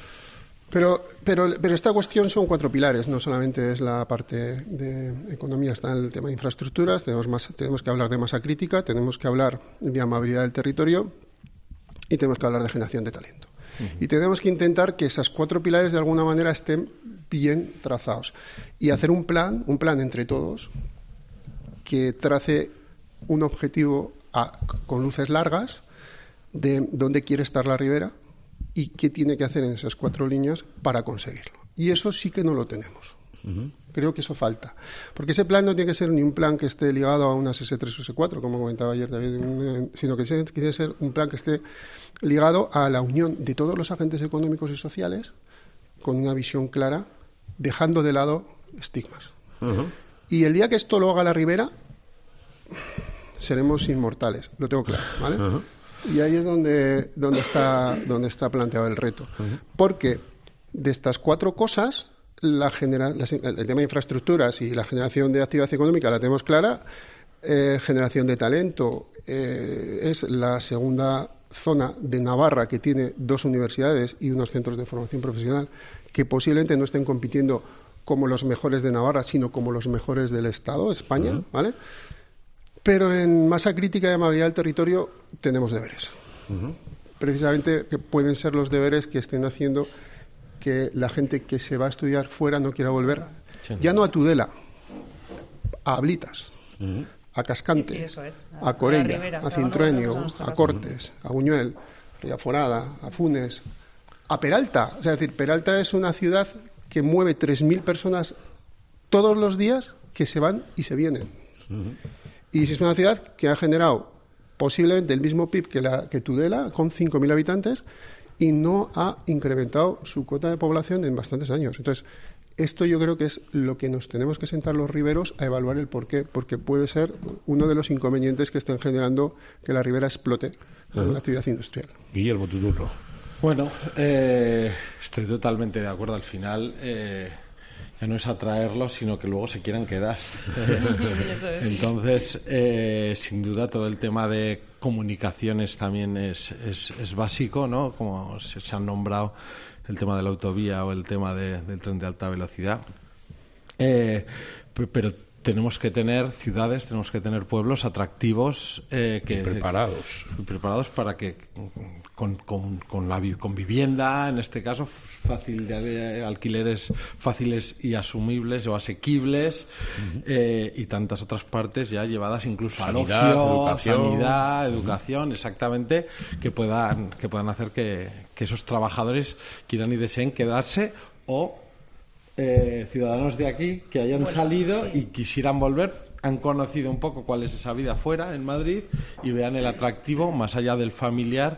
Pero, pero, pero esta cuestión son cuatro pilares, no solamente es la parte de economía, está el tema de infraestructuras, tenemos, más, tenemos que hablar de masa crítica, tenemos que hablar de amabilidad del territorio y tenemos que hablar de generación de talento. Uh-huh. Y tenemos que intentar que esos cuatro pilares de alguna manera estén bien trazados y hacer un plan, un plan entre todos que trace un objetivo a, con luces largas de dónde quiere estar la Ribera y qué tiene que hacer en esas cuatro líneas para conseguirlo. Y eso sí que no lo tenemos. Uh-huh. Creo que eso falta. Porque ese plan no tiene que ser ni un plan que esté ligado a unas ese tres o ese cuatro, como comentaba ayer David, sino que tiene que ser un plan que esté ligado a la unión de todos los agentes económicos y sociales con una visión clara, dejando de lado estigmas. Uh-huh. Y el día que esto lo haga la Ribera, seremos inmortales. Lo tengo claro, ¿vale? Uh-huh. Y ahí es donde, donde, está, donde está planteado el reto. Uh-huh. Porque de estas cuatro cosas, la genera, la, el tema de infraestructuras y la generación de actividad económica la tenemos clara. Eh, generación de talento eh, es la segunda zona de Navarra que tiene dos universidades y unos centros de formación profesional que posiblemente no estén compitiendo como los mejores de Navarra, sino como los mejores del Estado, España, uh-huh. ¿vale? Pero en masa crítica y amabilidad del territorio tenemos deberes. Uh-huh. Precisamente que pueden ser los deberes que estén haciendo que la gente que se va a estudiar fuera no quiera volver, sí. Ya no a Tudela, a Ablitas, uh-huh. a Cascante, sí, sí, eso es. a, a Corella, a, Ribera, a Cintruénigo, a Cortes, a Buñuel, a Forada, a Funes, a Peralta. O sea, es decir, Peralta es una ciudad que mueve tres mil personas todos los días que se van y se vienen. Uh-huh. Y es una ciudad que ha generado posiblemente el mismo P I B que, la, que Tudela, con cinco mil habitantes, y no ha incrementado su cuota de población en bastantes años. Entonces, esto yo creo que es lo que nos tenemos que sentar los riberos a evaluar el porqué, porque puede ser uno de los inconvenientes que estén generando que la Ribera explote en la actividad industrial. Guillermo, tu turno. Bueno, eh, estoy totalmente de acuerdo. Al final... Eh, ya no es atraerlos, sino que luego se quieran quedar. Eso es. Entonces, eh, sin duda, todo el tema de comunicaciones también es, es, es básico, ¿no? Como se, se han nombrado el tema de la autovía o el tema de, del tren de alta velocidad. Eh, pero tenemos que tener ciudades, tenemos que tener pueblos atractivos eh, que preparados preparados para que con, con, con la con vivienda, en este caso fácil de alquileres fáciles y asumibles o asequibles, uh-huh. eh, y tantas otras partes ya llevadas incluso sanidad, al ocio, educación. sanidad, educación, uh-huh. exactamente, que puedan que puedan hacer que, que esos trabajadores quieran y deseen quedarse o Eh, ciudadanos de aquí que hayan bueno, salido sí. y quisieran volver, han conocido un poco cuál es esa vida fuera en Madrid y vean el atractivo más allá del familiar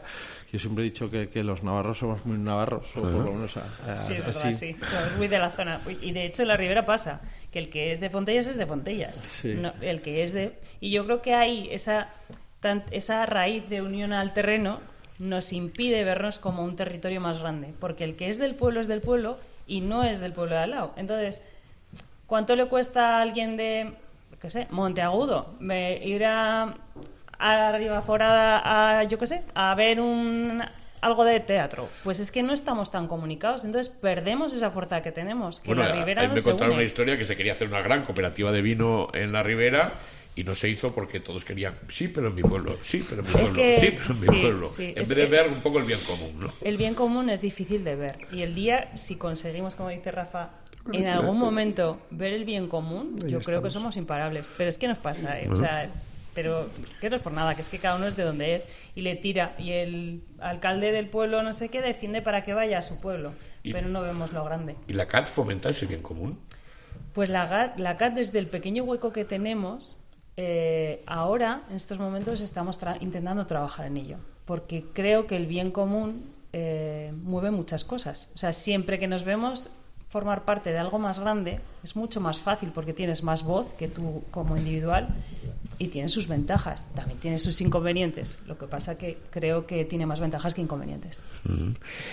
Yo siempre he dicho que, que los navarros somos muy navarros, o por lo menos a, a, sí, es verdad, así. sí. Somos muy de la zona. Y de hecho en la Ribera pasa que el que es de Fontellas es de Fontellas. Sí. No, el que es de... Y yo creo que hay esa, tan, esa raíz de unión al terreno nos impide vernos como un territorio más grande. Porque el que es del pueblo es del pueblo y no es del pueblo de al lado. Entonces, ¿cuánto le cuesta a alguien de, qué sé, Monteagudo me, ir a, a Ribaforada a, yo qué sé, a ver un algo de teatro? Pues es que no estamos tan comunicados, entonces perdemos esa fuerza que tenemos, que bueno, la Ribera ahí no me se contaron une. una historia que se quería hacer una gran cooperativa de vino en la Ribera y no se hizo porque todos querían, sí, pero en mi pueblo, sí, pero en mi pueblo, que sí, es- pero en mi sí, pueblo. sí, en es vez de que ver es- un poco el bien común, ¿no? El bien común es difícil de ver y el día, si conseguimos, como dice Rafa, en algún momento ver el bien común, Ahí yo creo que estamos. somos imparables. Pero es que nos pasa, ¿eh? O Ujú. sea, pero que no es por nada, que es que cada uno es de donde es y le tira. Y el alcalde del pueblo no sé qué defiende para que vaya a su pueblo, Y- pero no vemos lo grande. ¿Y la C A T fomenta ese bien común? Pues la, G A T, la C A T, desde el pequeño hueco que tenemos, eh, ahora, en estos momentos, estamos tra- intentando trabajar en ello. Porque creo que el bien común eh, mueve muchas cosas. O sea, siempre que nos vemos formar parte de algo más grande, es mucho más fácil porque tienes más voz que tú como individual y tiene sus ventajas. También tiene sus inconvenientes. Lo que pasa que creo que tiene más ventajas que inconvenientes. Mm.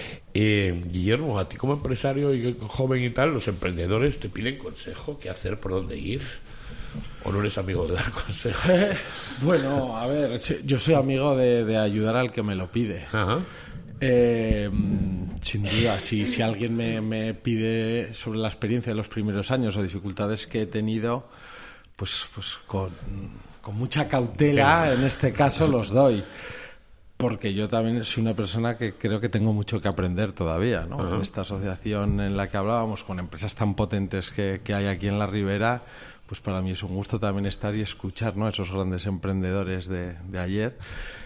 Eh, Guillermo, a ti como empresario y joven y tal, los emprendedores te piden consejo, qué hacer, por dónde ir, o no eres amigo de dar consejos. Bueno, a ver, sí, yo soy amigo de, de ayudar al que me lo pide. Ajá. Eh, sin duda, si, si alguien me, me pide sobre la experiencia de los primeros años o dificultades que he tenido, pues, pues con, con mucha cautela, en este caso, los doy. Porque yo también soy una persona que creo que tengo mucho que aprender todavía, ¿no? Ajá. En esta asociación en la que hablábamos, con empresas tan potentes que, que hay aquí en la Ribera, pues para mí es un gusto también estar y escuchar, ¿no?, esos grandes emprendedores de, de ayer.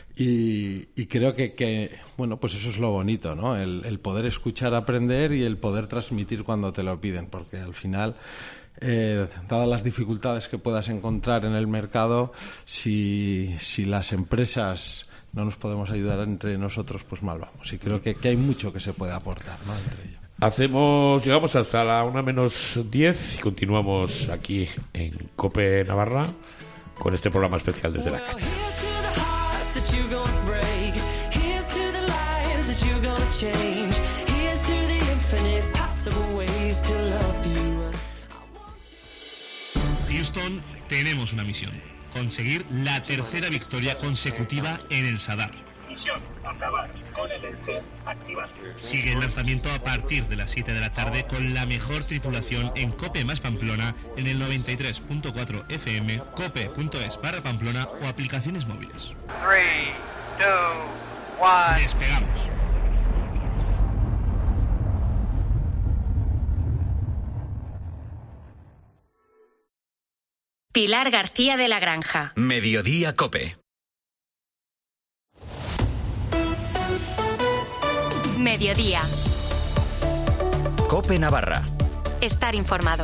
Y, y creo que, que, bueno, pues eso es lo bonito, ¿no? El, el poder escuchar, aprender y el poder transmitir cuando te lo piden, porque al final, eh, dadas las dificultades que puedas encontrar en el mercado, si, si las empresas no nos podemos ayudar entre nosotros, pues mal vamos. Y creo que, que hay mucho que se puede aportar, ¿no?, entre ellos. Hacemos, llegamos hasta la una menos diez y continuamos aquí en COPE Navarra con este programa especial desde la calle. That you're gonna break. Here's to the lives that you're gonna change. Here's to the infinite possible ways to love you. Houston, tenemos una misión: conseguir la tercera victoria consecutiva en el Sadar. Misión: acabar con el Elche. Activar. Sigue el lanzamiento a partir de las siete de la tarde con la mejor tripulación en COPE más Pamplona en el noventa y tres punto cuatro F M, cope punto es barra Pamplona o aplicaciones móviles. three, two, one. Despegamos. Pilar García de la Granja. Mediodía Cope. Mediodía. Cope Navarra. Estar informado.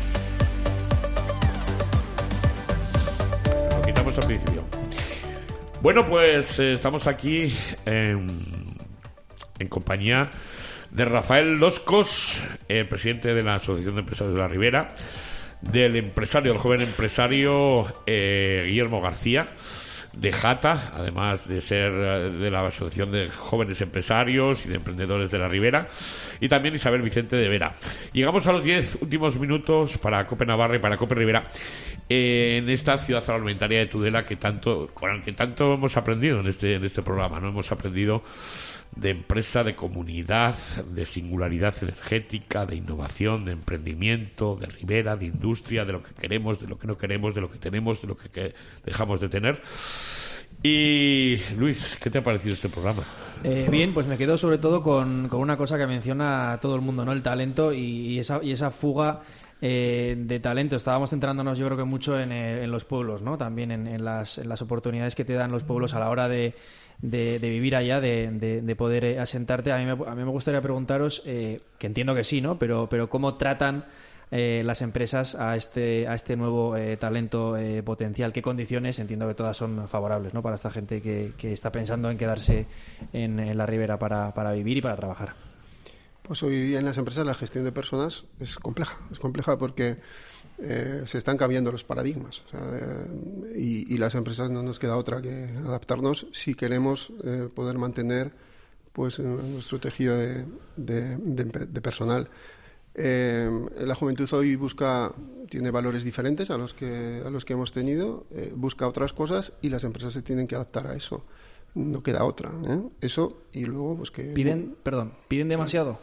Lo quitamos al principio. Bueno, pues eh, estamos aquí en, en compañía de Rafael Loscos, el presidente de la Asociación de Empresarios de la Ribera, del empresario, el joven empresario eh, Guillermo García, de Jata, además de ser eh, de la Asociación de Jóvenes Empresarios y de Emprendedores de la Ribera, y también Isabel Vicente de Vera. Llegamos a los diez últimos minutos para COPE Navarra y para COPE Ribera, eh, en esta ciudad agroalimentaria de Tudela que tanto, con la que tanto hemos aprendido en este, en este programa, ¿no? Hemos aprendido de empresa, de comunidad, de singularidad energética, de innovación, de emprendimiento, de ribera, de industria, de lo que queremos, de lo que no queremos, de lo que tenemos, de lo que, que dejamos de tener. Y Luis, ¿qué te ha parecido este programa? Eh, bien, pues me quedo sobre todo con, con una cosa que menciona todo el mundo, ¿no? El talento y, y esa, y esa fuga eh, de talento. Estábamos centrándonos, yo creo que mucho en, eh, en los pueblos, ¿no? También en, en, las, en las oportunidades que te dan los pueblos a la hora de, de, de vivir allá, de, de, de poder eh, asentarte. A mí me, a mí me gustaría preguntaros, eh, que entiendo que sí, ¿no? Pero, pero ¿cómo tratan eh, las empresas a este a este nuevo eh, talento eh, potencial? ¿Qué condiciones? Entiendo que todas son favorables, ¿no?, para esta gente que, que está pensando en quedarse en, en la Ribera para, para vivir y para trabajar. Pues hoy en las empresas la gestión de personas es compleja, es compleja porque eh, se están cambiando los paradigmas, o sea, eh, y, y las empresas no nos queda otra que adaptarnos si queremos eh, poder mantener pues nuestro tejido de, de, de, de personal. Eh, la juventud hoy busca, tiene valores diferentes a los que a los que hemos tenido, eh, busca otras cosas y las empresas se tienen que adaptar a eso. No queda otra, ¿eh? Eso y luego pues que piden, perdón, piden demasiado.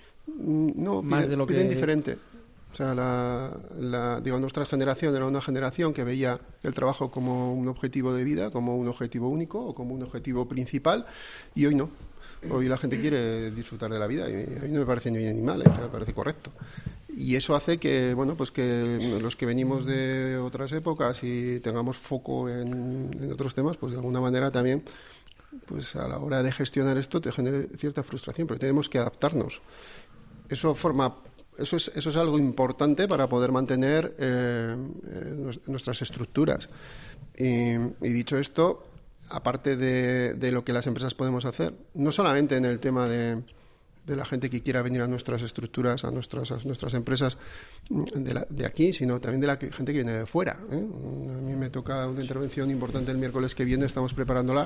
No, más piden, de lo que piden diferente. O sea, la, la, digo, nuestra generación era una generación que veía el trabajo como un objetivo de vida, como un objetivo único o como un objetivo principal, y hoy no. Hoy la gente quiere disfrutar de la vida y a mí no me parece ni bien ni mal, ¿eh? O sea, me parece correcto. Y eso hace que, bueno, pues que los que venimos de otras épocas y tengamos foco en, en otros temas, pues de alguna manera también, pues a la hora de gestionar esto te genere cierta frustración, pero tenemos que adaptarnos. Eso forma, eso es, eso es algo importante para poder mantener eh, eh, nuestras estructuras. Y, y dicho esto, aparte de, de lo que las empresas podemos hacer, no solamente en el tema de, de la gente que quiera venir a nuestras estructuras, a nuestras, a nuestras empresas de, la, de aquí, sino también de la que, gente que viene de fuera, ¿eh? A mí me toca una intervención importante el miércoles que viene, estamos preparándola.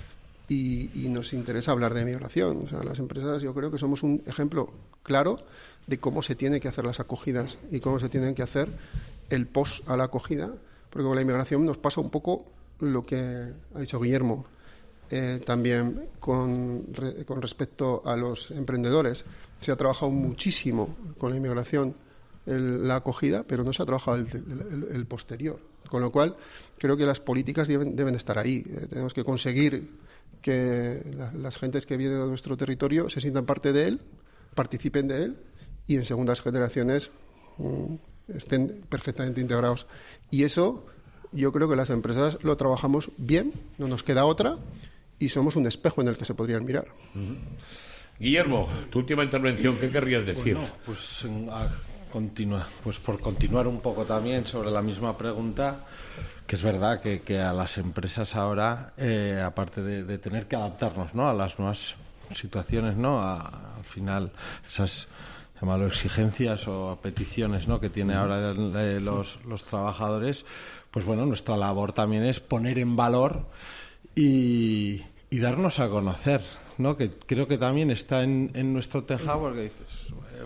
Y, y nos interesa hablar de migración. O sea, las empresas, yo creo que somos un ejemplo claro de cómo se tienen que hacer las acogidas y cómo se tienen que hacer el post a la acogida, porque con la inmigración nos pasa un poco lo que ha dicho Guillermo, eh, también con, re, con respecto a los emprendedores. Se ha trabajado muchísimo con la inmigración el, la acogida, pero no se ha trabajado el, el, el posterior. Con lo cual, creo que las políticas deben, deben estar ahí. Eh, tenemos que conseguir que la, las gentes que vienen a nuestro territorio se sientan parte de él, participen de él y en segundas generaciones mmm, estén perfectamente integrados. Y eso yo creo que las empresas lo trabajamos bien, no nos queda otra y somos un espejo en el que se podrían mirar. Uh-huh. Guillermo, tu última intervención, ¿qué querrías decir? Bueno, pues a continuar, pues por continuar un poco también sobre la misma pregunta, que es verdad que, que a las empresas ahora, eh, aparte de, de tener que adaptarnos, ¿no?, a las nuevas situaciones, ¿no?, a, al final esas, llámalo, exigencias o peticiones, ¿no?, que tiene ahora eh, los, los trabajadores, pues bueno, nuestra labor también es poner en valor y, y darnos a conocer, ¿no?, que creo que también está en, en nuestro tejado, porque dices,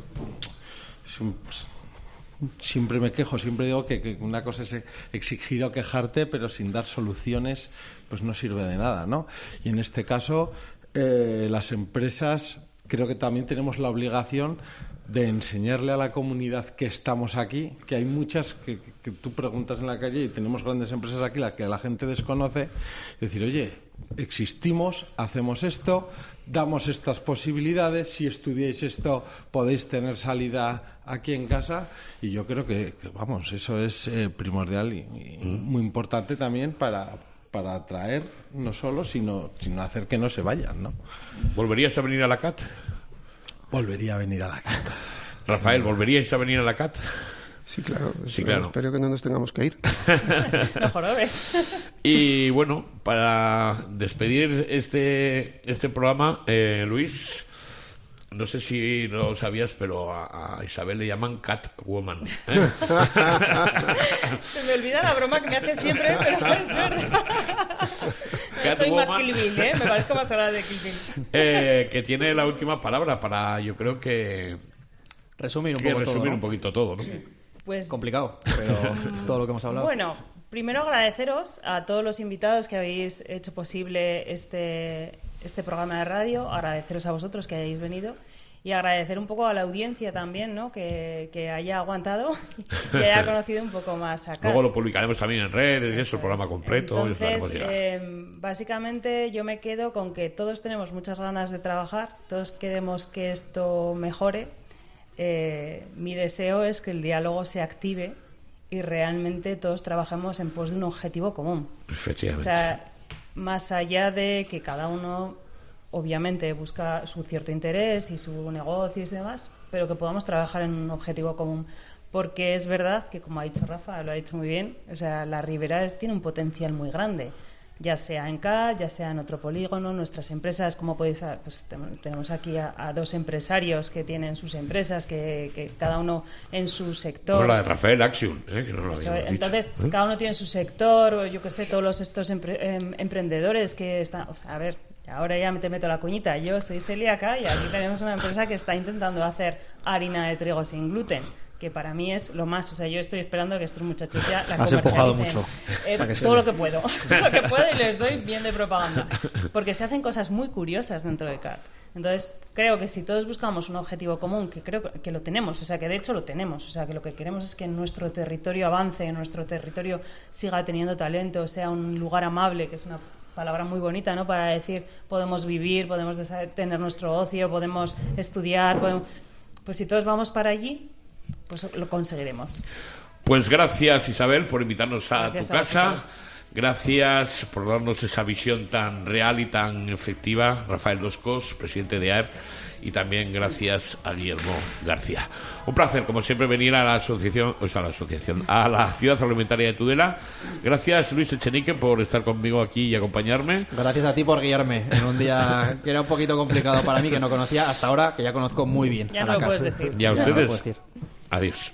eh, siempre me quejo, siempre digo que, que una cosa es exigir o quejarte, pero sin dar soluciones pues no sirve de nada, ¿no? Y en este caso eh, las empresas creo que también tenemos la obligación de enseñarle a la comunidad que estamos aquí, que hay muchas que, que, que tú preguntas en la calle y tenemos grandes empresas aquí, la que la gente desconoce, decir, oye, existimos, hacemos esto, damos estas posibilidades, si estudiáis esto podéis tener salida aquí en casa, y yo creo que, que vamos, eso es eh, primordial y, y mm. muy importante también para, para atraer, no solo, sino, sino hacer que no se vayan, ¿no? ¿Volverías a venir a la C A T? Volvería a venir a la C A T. Rafael, ¿volveríais a venir a la C A T? Sí, claro. Sí, claro. Espero que no nos tengamos que ir. Mejor lo ves. Y bueno, para despedir este, este programa, eh, Luis, no sé si lo sabías, pero a, a Isabel le llaman Catwoman, ¿eh? Se me olvida la broma que me hace siempre, pero es verdad. No soy más Kill Bill, ¿eh? Me parezco más a la de Kill Bill. Eh, que tiene la última palabra para, yo creo que... Resumir un que poco resumir todo, ¿no? un poquito todo, ¿no? Sí. Pues, complicado, pero todo lo que hemos hablado. Bueno, primero agradeceros a todos los invitados que habéis hecho posible este, este programa de radio, agradeceros a vosotros que hayáis venido y agradecer un poco a la audiencia también, ¿no?, que, que haya aguantado y haya conocido un poco más acá. Luego lo publicaremos también en redes y eso, el programa completo. Entonces, y eh, básicamente yo me quedo con que todos tenemos muchas ganas de trabajar, todos queremos que esto mejore. Eh, mi deseo es que el diálogo se active y realmente todos trabajemos en pos de un objetivo común. Efectivamente. O sea, más allá de que cada uno obviamente busca su cierto interés y su negocio y demás, pero que podamos trabajar en un objetivo común. porque es verdad que, como ha dicho Rafa, lo ha dicho muy bien, o sea, la Ribera tiene un potencial muy grande, ya sea en C A D, ya sea en otro polígono, nuestras empresas, como podéis, pues tenemos aquí a, a dos empresarios que tienen sus empresas, que, que cada uno en su sector. Hola, Rafael Action, ¿eh? Que no lo Eso, habíamos entonces, dicho, ¿eh? cada uno tiene su sector, o yo qué sé, todos los, estos empre, em, emprendedores que están, o sea, a ver, ahora ya me te meto la cuñita, yo soy celíaca y aquí tenemos una empresa que está intentando hacer harina de trigo sin gluten, que para mí es lo más, o sea, yo estoy esperando que estos muchachos ya la Has empujado comercialicen, mucho. eh, Para que todo se lo que puedo, todo lo que puedo y les doy bien de propaganda, porque se hacen cosas muy curiosas dentro de C A D. Entonces, creo que si todos buscamos un objetivo común, que creo que lo tenemos, o sea, que de hecho lo tenemos, o sea, que lo que queremos es que en nuestro territorio avance, en nuestro territorio siga teniendo talento, sea un lugar amable, que es una palabra muy bonita, ¿no? Para decir, podemos vivir, podemos tener nuestro ocio, podemos estudiar, podemos... pues si todos vamos para allí, pues lo conseguiremos. Pues gracias, Isabel, por invitarnos a Gracias tu a casa. vosotros. Gracias por darnos esa visión tan real y tan efectiva, Rafael Doscos, presidente de A E R, y también gracias a Guillermo García. Un placer, como siempre, venir a la asociación, o sea, a la asociación, a la Ciudad Agroalimentaria de Tudela. Gracias, Luis Echenique, por estar conmigo aquí y acompañarme. Gracias a ti por guiarme en un día que era un poquito complicado para mí, que no conocía hasta ahora, que ya conozco muy bien. Ya a no la lo puedes C A D. decir. Y a Ya no lo puedo ustedes, decir. adiós.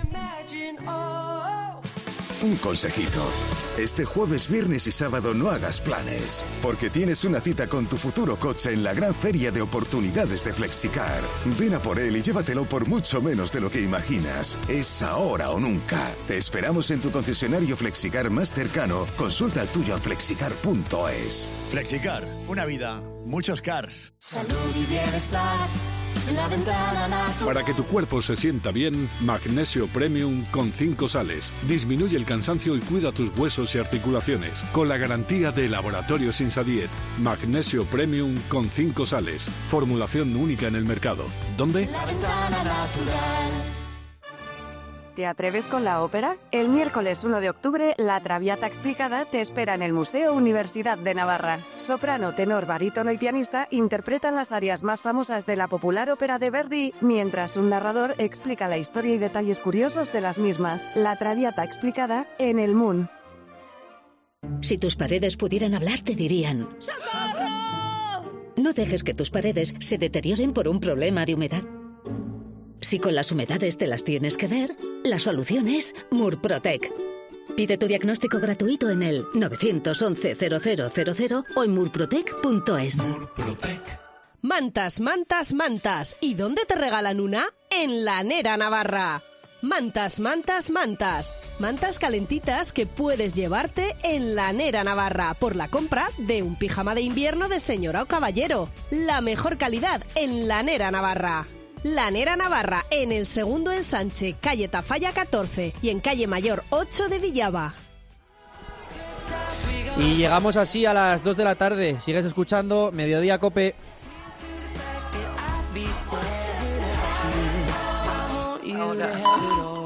Un consejito. Este jueves, viernes y sábado no hagas planes, porque tienes una cita con tu futuro coche en la gran feria de oportunidades de Flexicar. Ven a por él y llévatelo por mucho menos de lo que imaginas. Es ahora o nunca. Te esperamos en tu concesionario Flexicar más cercano. Consulta el tuyo en flexicar punto es. Flexicar, una vida, muchos cars. Salud y bienestar en la ventana natural. Para que tu cuerpo se sienta bien, Magnesio Premium con cinco sales. Disminuye el cansancio y cuida tus huesos y articulaciones. Con la garantía de Laboratorios Insadiet. Magnesio Premium con cinco sales. Formulación única en el mercado. ¿Dónde? La ventana natural. ¿Te atreves con la ópera? El miércoles uno de octubre, La Traviata Explicada te espera en el Museo Universidad de Navarra. Soprano, tenor, barítono y pianista interpretan las arias más famosas de la popular ópera de Verdi, mientras un narrador explica la historia y detalles curiosos de las mismas. La Traviata Explicada en el Moon. Si tus paredes pudieran hablar, te dirían: ¡socorro! No dejes que tus paredes se deterioren por un problema de humedad. Si con las humedades te las tienes que ver, la solución es Murprotec. Pide tu diagnóstico gratuito en el nueve once cero cero cero cero o en murprotec punto es. Mantas, mantas, mantas. ¿Y dónde te regalan una? En Lanera Navarra. Mantas, mantas, mantas. Mantas calentitas que puedes llevarte en Lanera Navarra por la compra de un pijama de invierno de señora o caballero. La mejor calidad en Lanera Navarra. Lanera Navarra, en el segundo ensanche, calle Tafalla catorce y en calle Mayor ocho de Villaba. Y llegamos así a las dos de la tarde. Sigues escuchando Mediodía Cope. Ahora.